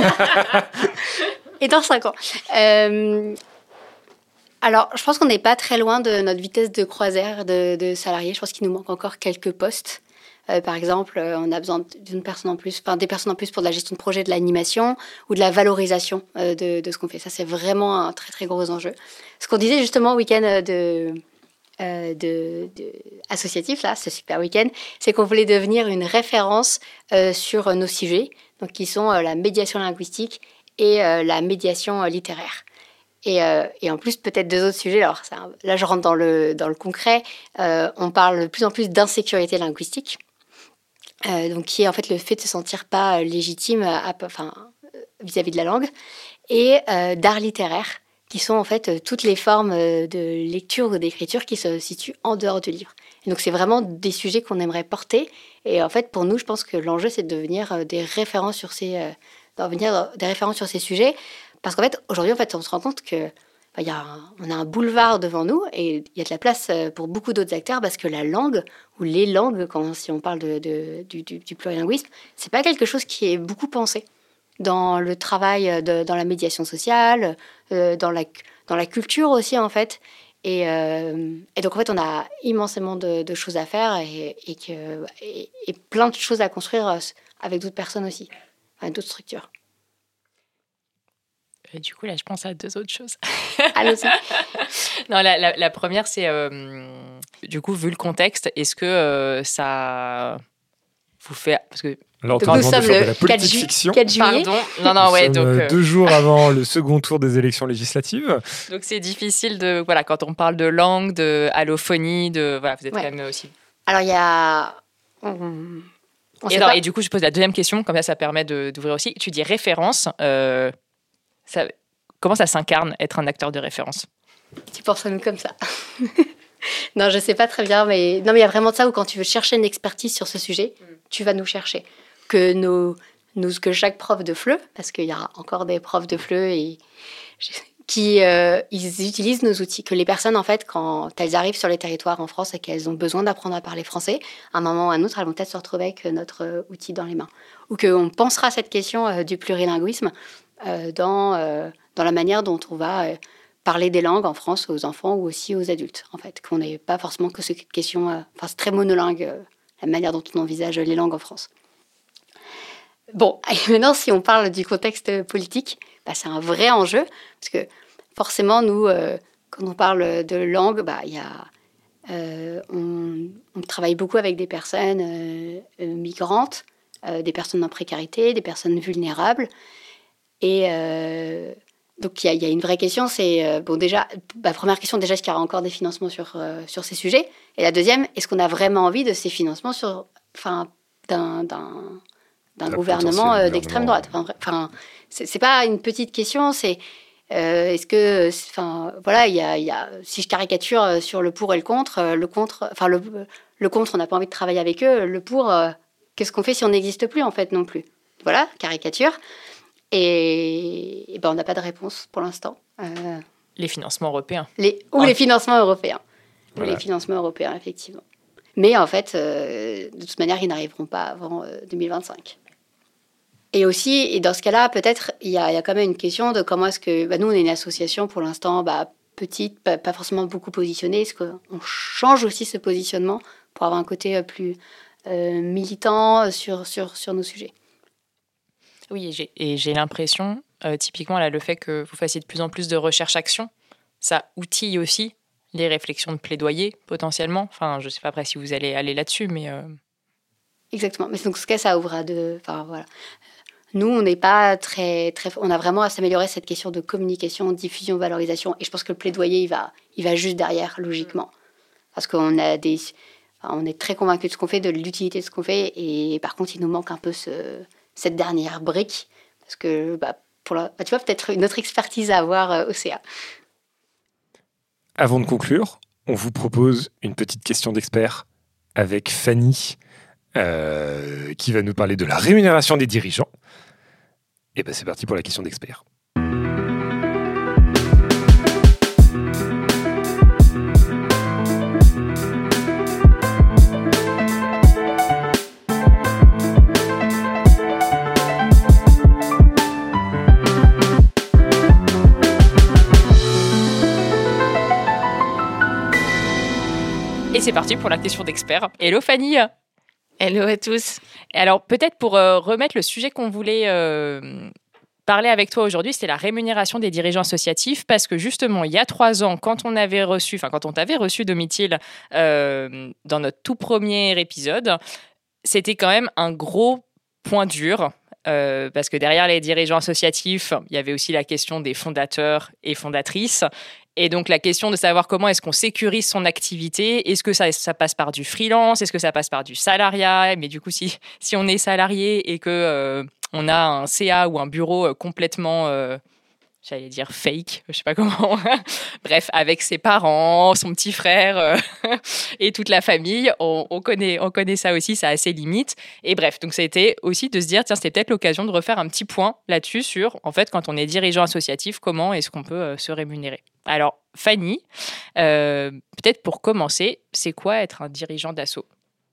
Et dans cinq ans. Euh, alors, je pense qu'on n'est pas très loin de notre vitesse de croisière de, de salariés. Je pense qu'il nous manque encore quelques postes. Euh, par exemple, on a besoin d'une personne en plus, enfin des personnes en plus pour de la gestion de projet, de l'animation ou de la valorisation euh, de, de ce qu'on fait. Ça, c'est vraiment un très, très gros enjeu. Ce qu'on disait justement au week-end de... Euh, de, de associatif, là, ce super week-end, c'est qu'on voulait devenir une référence euh, sur nos sujets, donc qui sont euh, la médiation linguistique et euh, la médiation euh, littéraire. Et, euh, et en plus, peut-être deux autres sujets. Alors, ça, là, je rentre dans le, dans le concret. Euh, on parle de plus en plus d'insécurité linguistique, euh, donc qui est en fait le fait de se sentir pas légitime à, à, enfin, vis-à-vis de la langue, et euh, d'art littéraire, qui sont en fait toutes les formes de lecture ou d'écriture qui se situent en dehors du livre. Et donc, c'est vraiment des sujets qu'on aimerait porter. Et en fait, pour nous, je pense que l'enjeu, c'est de devenir des références sur ces, euh, de devenir des références sur ces sujets. Parce qu'en fait, aujourd'hui, en fait, on se rend compte que bah, y a un, on a un boulevard devant nous et il y a de la place pour beaucoup d'autres acteurs parce que la langue, ou les langues, quand, si on parle de, de, du, du, du plurilinguisme, c'est pas quelque chose qui est beaucoup pensé dans le travail, de, dans la médiation sociale, euh, dans, la, dans la culture aussi, en fait. Et, euh, et donc, en fait, on a immensément de, de choses à faire et, et, que, et, et plein de choses à construire avec d'autres personnes aussi, avec d'autres structures. Et du coup, là, je pense à deux autres choses. Allons-y. Non, la, la, la première, c'est, euh, du coup, vu le contexte, est-ce que euh, ça vous fait... Parce que Alors, donc, nous sommes le quatre fiction. quatre juillet. Pardon. Non, non, nous ouais, sommes donc... Euh... deux jours avant le second tour des élections législatives. Donc, c'est difficile de... Voilà, quand on parle de langue, de allophonie, de... Voilà, vous êtes ouais. quand même aussi... Alors, il y a... On... On et, alors, et du coup, je pose la deuxième question, comme ça, ça permet de, d'ouvrir aussi. Tu dis référence. Euh... Ça... Comment ça s'incarne, être un acteur de référence? Tu penses à nous comme ça. Non, je ne sais pas très bien, mais non, mais il y a vraiment de ça où quand tu veux chercher une expertise sur ce sujet, mm. tu vas nous chercher. Que, nos, nous, que chaque prof de F L E, parce qu'il y a encore des profs de F L E et, qui euh, ils utilisent nos outils. Que les personnes, en fait, quand elles arrivent sur les territoires en France et qu'elles ont besoin d'apprendre à parler français, à un moment ou à un autre, elles vont peut-être se retrouver avec notre euh, outil dans les mains. Ou qu'on pensera à cette question euh, du plurilinguisme euh, dans, euh, dans la manière dont on va... Euh, parler des langues en France aux enfants ou aussi aux adultes, en fait. Qu'on n'ait pas forcément que cette question... Euh, enfin, c'est très monolingue, euh, la manière dont on envisage les langues en France. Bon, et maintenant, si on parle du contexte politique, bah, c'est un vrai enjeu, parce que forcément, nous, euh, quand on parle de langue, bah, y a, euh, on, on travaille beaucoup avec des personnes euh, euh, migrantes, euh, des personnes en précarité, des personnes vulnérables. Et euh, donc, il y, y a une vraie question, c'est, euh, bon, déjà, la première question, déjà, est-ce qu'il y aura encore des financements sur, euh, sur ces sujets ? Et la deuxième, est-ce qu'on a vraiment envie de ces financements sur, enfin, d'un... d'un d'un gouvernement euh, d'extrême droite. Enfin, enfin, c'est, c'est pas une petite question, c'est euh, est-ce que, enfin, voilà, il y a, y a, si je caricature sur le pour et le contre, le contre, enfin le, le contre, on n'a pas envie de travailler avec eux, le pour, euh, qu'est-ce qu'on fait si on n'existe plus en fait non plus. Voilà, caricature. Et, et ben on n'a pas de réponse pour l'instant. Euh, les financements européens. Les, ou ah. les financements européens. Voilà. Les financements européens, effectivement. Mais en fait, euh, de toute manière, ils n'arriveront pas avant euh, deux mille vingt-cinq. Et aussi, et dans ce cas-là, peut-être, il y, y a quand même une question de comment est-ce que... Bah, nous, on est une association, pour l'instant, bah, petite, pas, pas forcément beaucoup positionnée. Est-ce qu'on change aussi ce positionnement pour avoir un côté plus euh, militant sur, sur, sur nos sujets ? Oui, et j'ai, et j'ai l'impression, euh, typiquement, là, le fait que vous fassiez de plus en plus de recherche-action, ça outille aussi les réflexions de plaidoyer, potentiellement. Enfin, je ne sais pas après si vous allez aller là-dessus, mais... Euh... Exactement. Mais donc, ce cas, ça ouvre à deux... Enfin, voilà. Nous, on n'est pas très, très... On a vraiment à s'améliorer cette question de communication, diffusion, valorisation. Et je pense que le plaidoyer, il va, il va juste derrière, logiquement. Parce qu'on a des... Enfin, on est très convaincus de ce qu'on fait, de l'utilité de ce qu'on fait. Et par contre, il nous manque un peu ce, cette dernière brique. Parce que, bah, pour la... bah, tu vois, peut-être une autre expertise à avoir euh, au C A. Avant de conclure, on vous propose une petite question d'expert avec Fanny, euh, qui va nous parler de la rémunération des dirigeants. Et ben c'est parti pour la question d'expert. Et c'est parti pour la question d'expert. Hello Fanny. Hello à tous. Et alors peut-être pour euh, remettre le sujet qu'on voulait euh, parler avec toi aujourd'hui, c'était la rémunération des dirigeants associatifs, parce que justement il y a trois ans, quand on avait reçu, enfin quand on t'avait reçu Domitil euh, dans notre tout premier épisode, c'était quand même un gros point dur. Euh, parce que derrière les dirigeants associatifs, il y avait aussi la question des fondateurs et fondatrices. Et donc, la question de savoir comment est-ce qu'on sécurise son activité. Est-ce que ça, ça passe par du freelance ? Est-ce que ça passe par du salariat ? Mais du coup, si, si on est salarié et qu'on euh, a un C A ou un bureau complètement... Euh, j'allais dire fake, je sais pas comment. Bref, avec ses parents, son petit frère euh, et toute la famille, on, on connaît, on connaît ça aussi, ça a ses limites. Et bref, donc ça a été aussi de se dire, tiens, c'était peut-être l'occasion de refaire un petit point là-dessus sur, en fait, quand on est dirigeant associatif, comment est-ce qu'on peut euh, se rémunérer ? Alors, Fanny, euh, peut-être pour commencer, c'est quoi être un dirigeant d'asso ?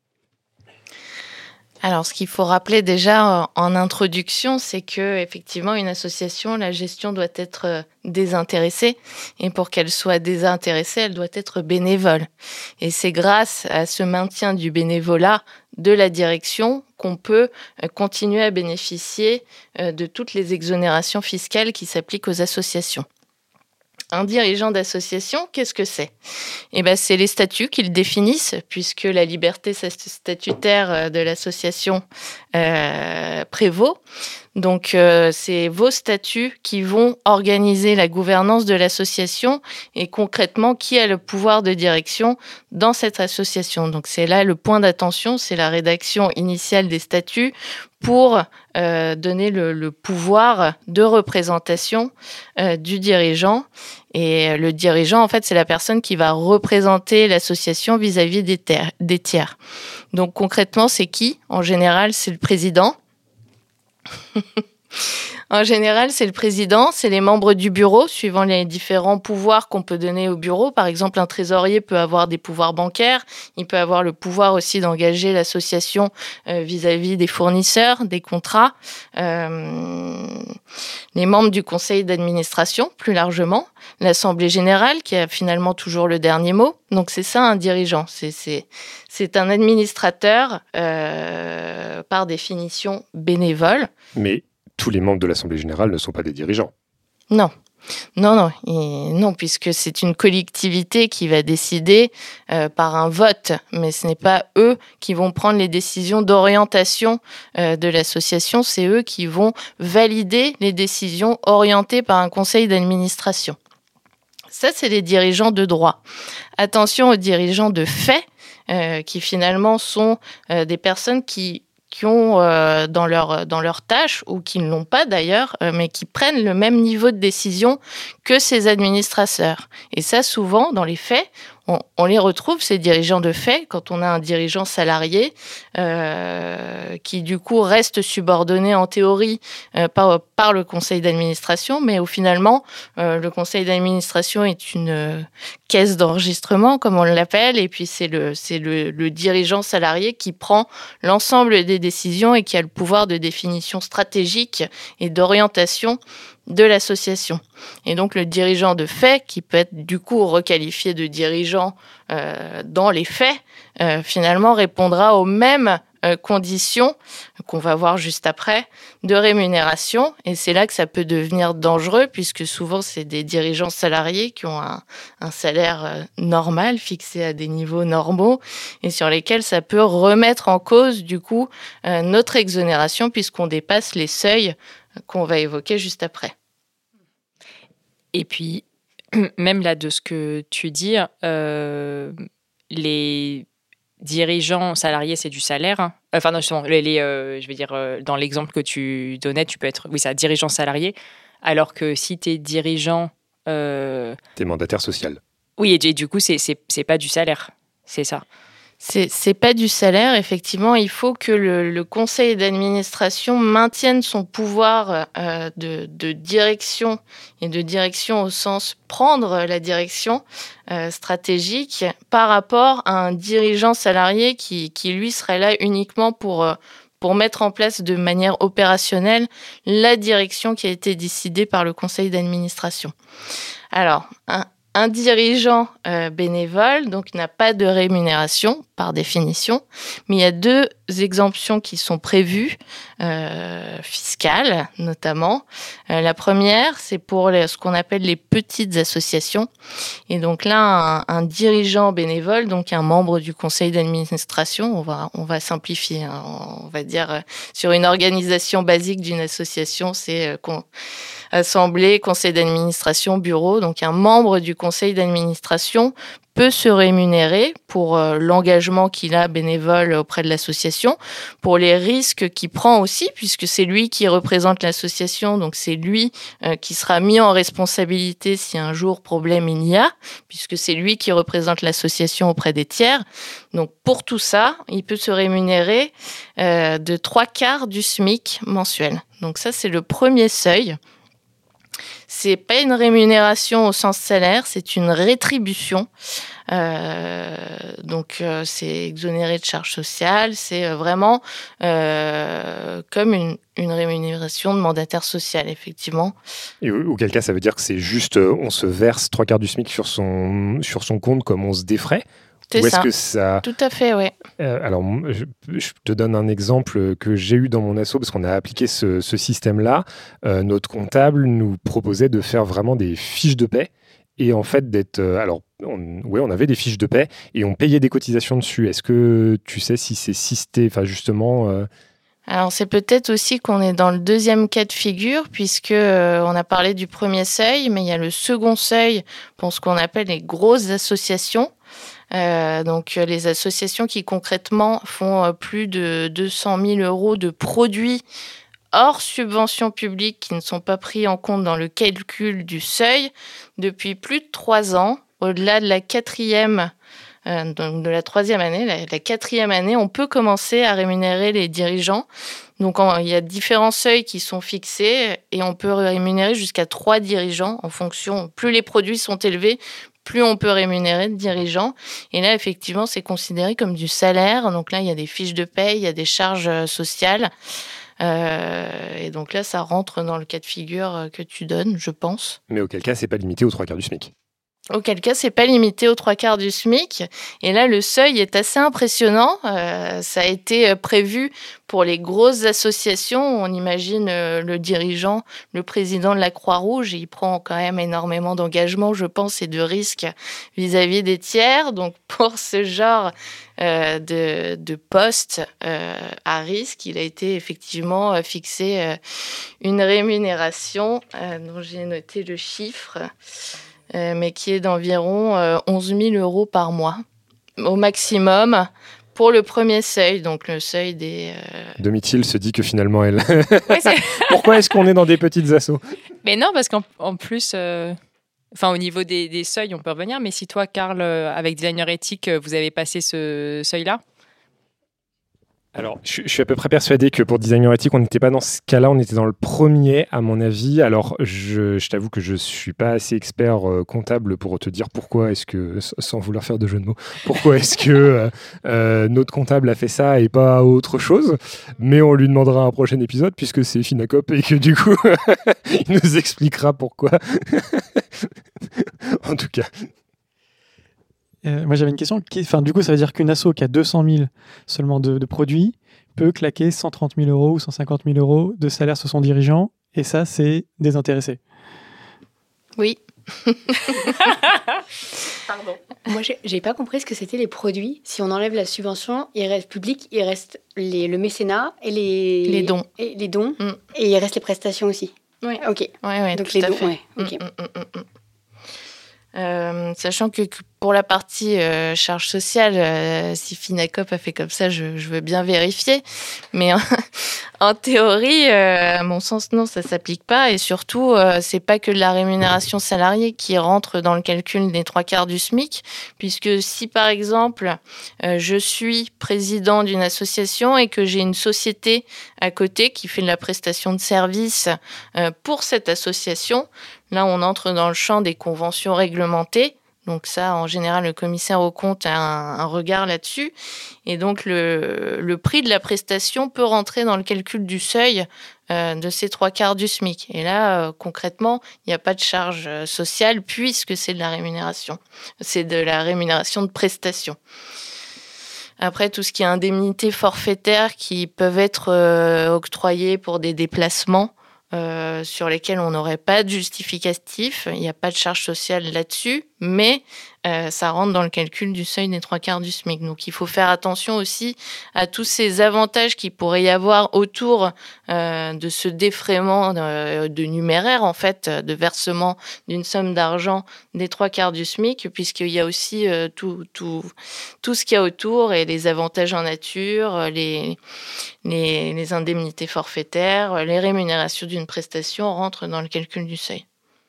Alors, ce qu'il faut rappeler déjà en introduction, c'est que effectivement, une association, la gestion doit être désintéressée. Et pour qu'elle soit désintéressée, elle doit être bénévole. Et c'est grâce à ce maintien du bénévolat de la direction qu'on peut continuer à bénéficier de toutes les exonérations fiscales qui s'appliquent aux associations. Un dirigeant d'association, qu'est-ce que c'est ? Eh ben, c'est les statuts qui le définissent, puisque la liberté statutaire de l'association euh, prévaut. Donc, euh, c'est vos statuts qui vont organiser la gouvernance de l'association et concrètement, qui a le pouvoir de direction dans cette association. Donc, c'est là le point d'attention, c'est la rédaction initiale des statuts pour euh, donner le, le pouvoir de représentation euh, du dirigeant. Et le dirigeant, en fait, c'est la personne qui va représenter l'association vis-à-vis des, ter- des tiers. Donc, concrètement, c'est qui ? En général, c'est le président. En général, c'est le président, c'est les membres du bureau, suivant les différents pouvoirs qu'on peut donner au bureau. Par exemple, un trésorier peut avoir des pouvoirs bancaires, il peut avoir le pouvoir aussi d'engager l'association euh, vis-à-vis des fournisseurs, des contrats. Euh, les membres du conseil d'administration, plus largement. L'assemblée générale, qui a finalement toujours le dernier mot. Donc, c'est ça un dirigeant. C'est, c'est, c'est un administrateur, euh, par définition, bénévole. Mais tous les membres de l'Assemblée générale ne sont pas des dirigeants. Non, non, non, et non, puisque c'est une collectivité qui va décider euh, par un vote, mais ce n'est pas eux qui vont prendre les décisions d'orientation euh, de l'association, c'est eux qui vont valider les décisions orientées par un conseil d'administration. Ça, c'est les dirigeants de droit. Attention aux dirigeants de fait, euh, qui finalement sont euh, des personnes qui qui ont euh, dans leur dans leur tâche ou qui ne l'ont pas d'ailleurs, euh, mais qui prennent le même niveau de décision que ces administrateurs. Et ça, souvent, dans les faits, on, on les retrouve, ces dirigeants de fait, quand on a un dirigeant salarié euh, qui, du coup, reste subordonné en théorie euh, par, par le conseil d'administration, mais où finalement, euh, le conseil d'administration est une euh, caisse d'enregistrement, comme on l'appelle, et puis c'est le, c'est le, le dirigeant salarié qui prend l'ensemble des décisions et qui a le pouvoir de définition stratégique et d'orientation de l'association. Et donc le dirigeant de fait, qui peut être du coup requalifié de dirigeant euh, dans les faits, euh, finalement répondra aux mêmes euh, conditions qu'on va voir juste après de rémunération. Et c'est là que ça peut devenir dangereux, puisque souvent c'est des dirigeants salariés qui ont un, un salaire euh, normal, fixé à des niveaux normaux, et sur lesquels ça peut remettre en cause du coup euh, notre exonération, puisqu'on dépasse les seuils qu'on va évoquer juste après. Et puis, même là, de ce que tu dis, euh, les dirigeants salariés, c'est du salaire. Hein. Enfin, non, justement, les, les, euh, je veux dire, euh, dans l'exemple que tu donnais, tu peux être, oui, ça, dirigeant salarié, alors que si tu es dirigeant... Euh... T'es mandataire social. Oui, et, et du coup, c'est, c'est, c'est pas du salaire, c'est ça. C'est, c'est pas du salaire, effectivement. Il faut que le, le conseil d'administration maintienne son pouvoir euh, de, de direction, et de direction au sens prendre la direction euh, stratégique par rapport à un dirigeant salarié qui, qui lui, serait là uniquement pour, euh, pour mettre en place de manière opérationnelle la direction qui a été décidée par le conseil d'administration. Alors, un Un dirigeant euh, bénévole donc n'a pas de rémunération par définition, mais il y a deux exemptions qui sont prévues, euh, fiscales notamment. Euh, la première, c'est pour les, ce qu'on appelle les petites associations. Et donc là, un, un dirigeant bénévole, donc un membre du conseil d'administration, on va, on va simplifier, hein, on va dire euh, sur une organisation basique d'une association, c'est euh, qu'on assemblée, conseil d'administration, bureau. Donc un membre du conseil d'administration peut se rémunérer pour euh, l'engagement qu'il a bénévole auprès de l'association, pour les risques qu'il prend aussi, puisque c'est lui qui représente l'association, donc c'est lui euh, qui sera mis en responsabilité si un jour problème il y a, puisque c'est lui qui représente l'association auprès des tiers. Donc pour tout ça, il peut se rémunérer euh, de trois quarts du SMIC mensuel. Donc ça, c'est le premier seuil. C'est pas une rémunération au sens salaire, c'est une rétribution. Euh, donc euh, c'est exonéré de charges sociales, c'est vraiment euh, comme une, une rémunération de mandataire social, effectivement. Et auquel cas, ça veut dire que c'est juste, on se verse trois quarts du SMIC sur son, sur son compte comme on se défraie. C'est Ou est-ce ça. que ça... Tout à fait, oui. Euh, alors, je, je te donne un exemple que j'ai eu dans mon asso, parce qu'on a appliqué ce, ce système-là. Euh, notre comptable nous proposait de faire vraiment des fiches de paie. Et en fait, d'être... Euh, alors, on, ouais, on avait des fiches de paie et on payait des cotisations dessus. Est-ce que tu sais si c'est systé, enfin justement... Euh... Alors, c'est peut-être aussi qu'on est dans le deuxième cas de figure, puisque euh, on a parlé du premier seuil, mais il y a le second seuil pour ce qu'on appelle les grosses associations. Euh, donc euh, les associations qui concrètement font euh, plus de deux cent mille euros de produits hors subvention publique qui ne sont pas pris en compte dans le calcul du seuil depuis plus de trois ans. Au-delà de la quatrième, euh, donc de la troisième année, la, la quatrième année, on peut commencer à rémunérer les dirigeants Donc, en, il y a différents seuils qui sont fixés et on peut rémunérer jusqu'à trois dirigeants en fonction. Plus les produits sont élevés, plus on peut rémunérer de dirigeants. Et là, effectivement, c'est considéré comme du salaire. Donc là, il y a des fiches de paye, il y a des charges sociales. Euh, et donc là, ça rentre dans le cas de figure que tu donnes, je pense. Mais auquel cas, c'est pas limité aux trois quarts du SMIC. Auquel cas, c'est pas limité aux trois quarts du SMIC. Et là, le seuil est assez impressionnant. Euh, ça a été prévu pour les grosses associations. On imagine euh, le dirigeant, le président de la Croix-Rouge. Il prend quand même énormément d'engagement, je pense, et de risques vis-à-vis des tiers. Donc, pour ce genre euh, de, de poste euh, à risque, il a été effectivement euh, fixé euh, une rémunération euh, dont j'ai noté le chiffre. Euh, mais qui est d'environ euh, onze mille euros par mois, au maximum, pour le premier seuil, donc le seuil des... Euh... Domitil se dit que finalement, elle... Ouais, pourquoi est-ce qu'on est dans des petites assos ? Mais non, parce qu'en en plus, euh... enfin, au niveau des, des seuils, on peut revenir, mais si toi, Karl, avec Designer Éthique, vous avez passé ce seuil-là ? Alors, je, je suis à peu près persuadé que pour Designer Éthique, on n'était pas dans ce cas-là, on était dans le premier, à mon avis. Alors, je, je t'avoue que je ne suis pas assez expert euh, comptable pour te dire pourquoi est-ce que, sans vouloir faire de jeu de mots, pourquoi est-ce que euh, euh, notre comptable a fait ça et pas autre chose. Mais on lui demandera un prochain épisode, puisque c'est Finacop et que du coup, il nous expliquera pourquoi. En tout cas. Euh, moi, j'avais une question. Qui, enfin, du coup, ça veut dire qu'une asso qui a deux cent mille seulement de, de produits peut claquer cent trente mille euros ou cent cinquante mille euros de salaire sur son dirigeant. Et ça, c'est désintéressé. Oui. Pardon. Moi, j'ai, j'ai pas compris ce que c'était les produits. Si on enlève la subvention, il reste public, il reste les, le mécénat et les... Les dons. Et les dons. Mm. Et il reste les prestations aussi. Oui. Ok. Ouais, ouais, donc tout les à dons, fait. ouais. Ok. Mm, mm, mm, mm. Euh, sachant que pour la partie euh, charge sociale, euh, si Finacop a fait comme ça, je, je veux bien vérifier. Mais en, en théorie, euh, à mon sens, non, ça s'applique pas. Et surtout, euh, c'est pas que la rémunération salariée qui rentre dans le calcul des trois quarts du SMIC, puisque si par exemple, euh, je suis président d'une association et que j'ai une société à côté qui fait de la prestation de services euh, pour cette association, là, on entre dans le champ des conventions réglementées. Donc ça, en général, le commissaire aux comptes a un, un regard là-dessus. Et donc, le, le prix de la prestation peut rentrer dans le calcul du seuil euh, de ces trois quarts du SMIC. Et là, euh, concrètement, il n'y a pas de charge sociale puisque c'est de la rémunération. C'est de la rémunération de prestation. Après, tout ce qui est indemnités forfaitaires qui peuvent être euh, octroyées pour des déplacements, Euh, sur lesquels on n'aurait pas de justificatif. Il n'y a pas de charge sociale là-dessus, mais euh, ça rentre dans le calcul du seuil des trois quarts du SMIC. Donc, il faut faire attention aussi à tous ces avantages qu'il pourrait y avoir autour euh, de ce défraiement de, de numéraire, en fait, de versement d'une somme d'argent des trois quarts du SMIC, puisqu'il y a aussi euh, tout, tout, tout ce qu'il y a autour et les avantages en nature, les, les, les indemnités forfaitaires, les rémunérations d'une prestation rentrent dans le calcul du seuil.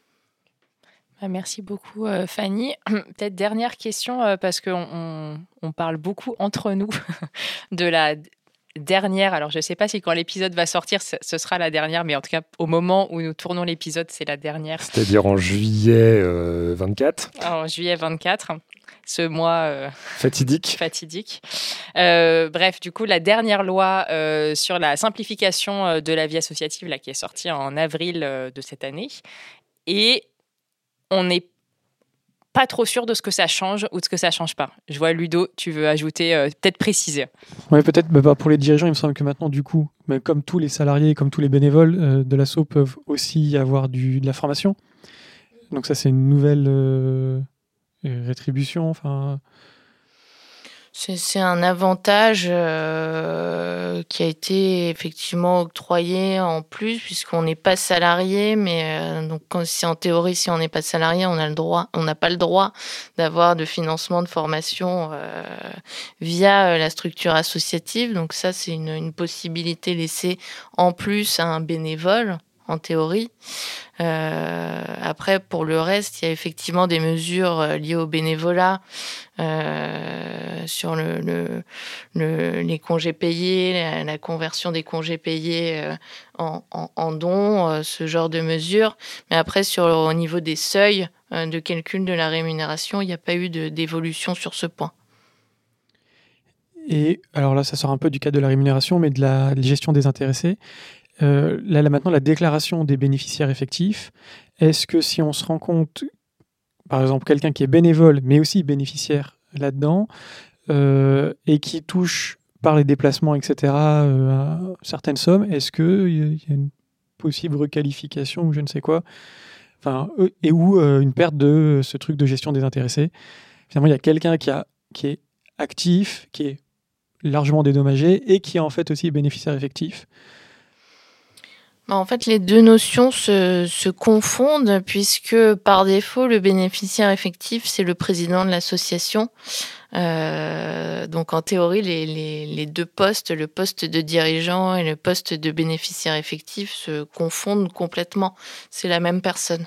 Merci beaucoup, euh, Fanny. Peut-être dernière question, euh, parce qu'on on, on parle beaucoup entre nous de la dernière. Alors, je ne sais pas si quand l'épisode va sortir, ce sera la dernière, mais en tout cas, au moment où nous tournons l'épisode, c'est la dernière. C'est-à-dire en juillet euh, vingt-quatre. En juillet vingt-quatre, ce mois euh, fatidique. fatidique. Euh, bref, du coup, la dernière loi euh, sur la simplification de la vie associative, là, qui est sortie en avril euh, de cette année. Et on n'est pas trop sûr de ce que ça change ou de ce que ça change pas. Je vois Ludo, tu veux ajouter, euh, peut-être préciser. Oui, peut-être bah, pour les dirigeants, il me semble que maintenant, du coup, bah, comme tous les salariés, comme tous les bénévoles euh, de l'asso peuvent aussi avoir du, de la formation. Donc ça, c'est une nouvelle euh, rétribution. Enfin... C'est, c'est un avantage euh, qui a été effectivement octroyé en plus, puisqu'on n'est pas salarié, mais euh, donc quand, si en théorie, si on n'est pas salarié, on a le droit, on n'a pas le droit d'avoir de financement de formation euh, via la structure associative. Donc ça, c'est une, une possibilité laissée en plus à un bénévole, en théorie. Euh, après, pour le reste, il y a effectivement des mesures liées au bénévolat, euh, sur le, le, le, les congés payés, la, la conversion des congés payés euh, en, en, en dons, euh, ce genre de mesures. Mais après, sur, au niveau des seuils euh, de calcul de la rémunération, il n'y a pas eu de, d'évolution sur ce point. Et alors là, ça sort un peu du cadre de la rémunération, mais de la, de la gestion des intéressés. Euh, là, là, maintenant, la déclaration des bénéficiaires effectifs, est-ce que si on se rend compte, par exemple, quelqu'un qui est bénévole, mais aussi bénéficiaire là-dedans, euh, et qui touche par les déplacements, et cetera, euh, certaines sommes, est-ce qu'il y a une possible requalification ou je ne sais quoi, enfin, et ou euh, une perte de ce truc de gestion des intéressés? Finalement, il y a quelqu'un qui, a, qui est actif, qui est largement dédommagé et qui est en fait aussi bénéficiaire effectif. En fait, les deux notions se, se confondent puisque par défaut, le bénéficiaire effectif, c'est le président de l'association. Euh, donc en théorie, les, les, les deux postes, le poste de dirigeant et le poste de bénéficiaire effectif, se confondent complètement. C'est la même personne.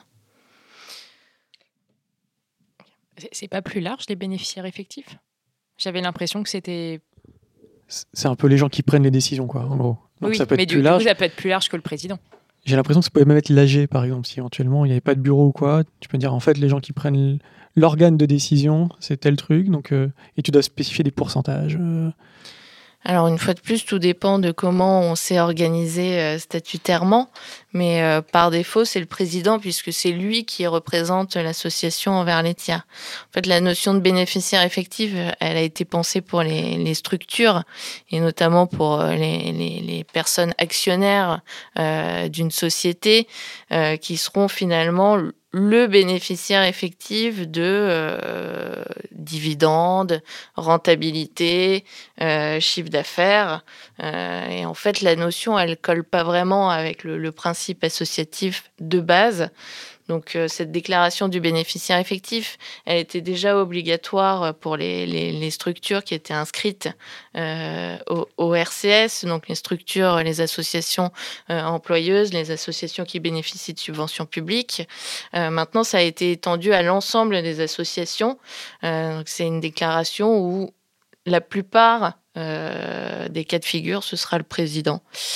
C'est pas plus large, les bénéficiaires effectifs ? J'avais l'impression que c'était... C'est un peu les gens qui prennent les décisions, quoi, en gros. Donc oui, ça peut mais être du, plus du coup, large. ça peut être plus large que le président. J'ai l'impression que ça pouvait même être l'A G, par exemple, si éventuellement il n'y avait pas de bureau ou quoi. Tu peux dire, en fait, les gens qui prennent l'organe de décision, c'est tel truc, donc, euh, et tu dois spécifier des pourcentages. Euh... Alors, une fois de plus, tout dépend de comment on s'est organisé euh, statutairement, mais euh, par défaut, c'est le président, puisque c'est lui qui représente l'association envers les tiers. En fait, la notion de bénéficiaire effectif, elle a été pensée pour les, les structures, et notamment pour les, les, les personnes actionnaires euh, d'une société, euh, qui seront finalement le bénéficiaire effectif de euh, dividendes, rentabilité, euh, chiffre d'affaires. Euh, et en fait, la notion, elle colle pas vraiment avec le, le principe associatif de base. Donc, euh, cette déclaration du bénéficiaire effectif, elle était déjà obligatoire pour les, les, les structures qui étaient inscrites euh, au, au R C S, donc les structures, les associations euh, employeuses, les associations qui bénéficient de subventions publiques. Euh, maintenant, ça a été étendu à l'ensemble des associations. Euh, donc c'est une déclaration où la plupart euh, des cas de figure, ce sera le président.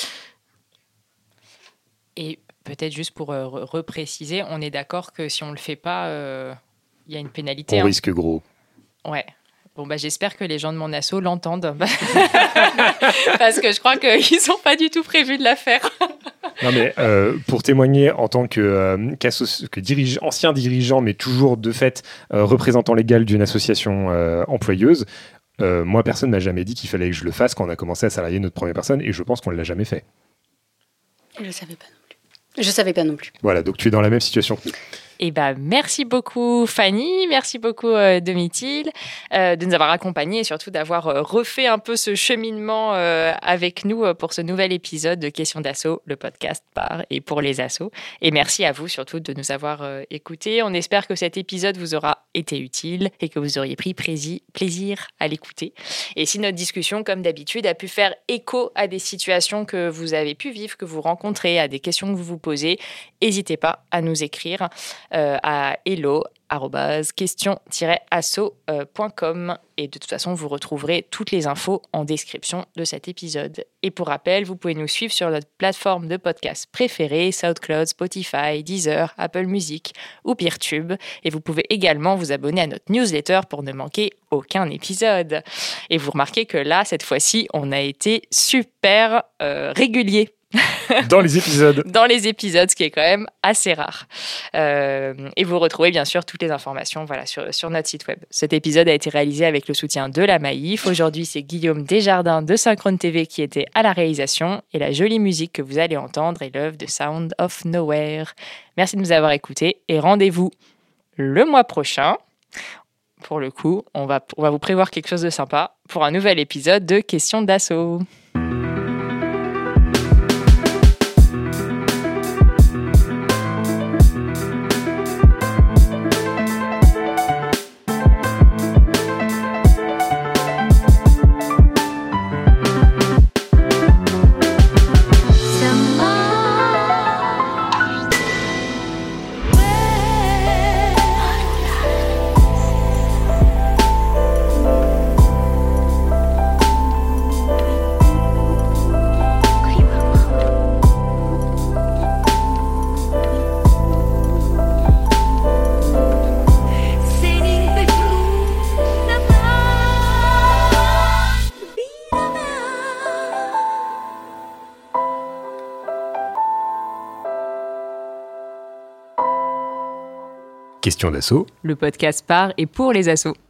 Et peut-être juste pour euh, repréciser, on est d'accord que si on ne le fait pas, il euh, y a une pénalité. On hein. risque gros. Ouais. Bon, bah, j'espère que les gens de mon asso l'entendent. Parce que je crois qu'ils n'ont pas du tout prévu de la faire. Non, mais euh, pour témoigner en tant que, euh, que dirige, ancien dirigeant, mais toujours de fait euh, représentant légal d'une association euh, employeuse, euh, moi, personne ne m'a jamais dit qu'il fallait que je le fasse quand on a commencé à salarier notre première personne, et je pense qu'on ne l'a jamais fait. Je ne savais pas non plus. Je ne savais pas non plus. Voilà, donc tu es dans la même situation que nous. Eh ben, merci beaucoup Fanny, merci beaucoup euh, Domitil euh, de nous avoir accompagnés et surtout d'avoir euh, refait un peu ce cheminement euh, avec nous euh, pour ce nouvel épisode de Questions d'Asso, le podcast par et pour les assos. Et merci à vous surtout de nous avoir euh, écoutés. On espère que cet épisode vous aura été utile et que vous auriez pris prési- plaisir à l'écouter. Et si notre discussion, comme d'habitude, a pu faire écho à des situations que vous avez pu vivre, que vous rencontrez, à des questions que vous vous posez, n'hésitez pas à nous écrire. Euh, à hello arobase question tiret asso point com et de toute façon vous retrouverez toutes les infos en description de cet épisode. Et pour rappel, vous pouvez nous suivre sur notre plateforme de podcast préférée, SoundCloud, Spotify, Deezer, Apple Music ou Peertube, et vous pouvez également vous abonner à notre newsletter pour ne manquer aucun épisode. Et vous remarquez que là, cette fois-ci, on a été super euh, régulier dans les épisodes. Dans les épisodes, ce qui est quand même assez rare. Euh, et vous retrouvez bien sûr toutes les informations voilà, sur, sur notre site web. Cet épisode a été réalisé avec le soutien de la Maïf. Aujourd'hui, c'est Guillaume Desjardins de Synchrone T V qui était à la réalisation. Et la jolie musique que vous allez entendre est l'œuvre de Sound of Nowhere. Merci de nous avoir écoutés et rendez-vous le mois prochain. Pour le coup, on va, on va vous prévoir quelque chose de sympa pour un nouvel épisode de Questions d'Asso. Question d'assaut. Le podcast par et pour les assos.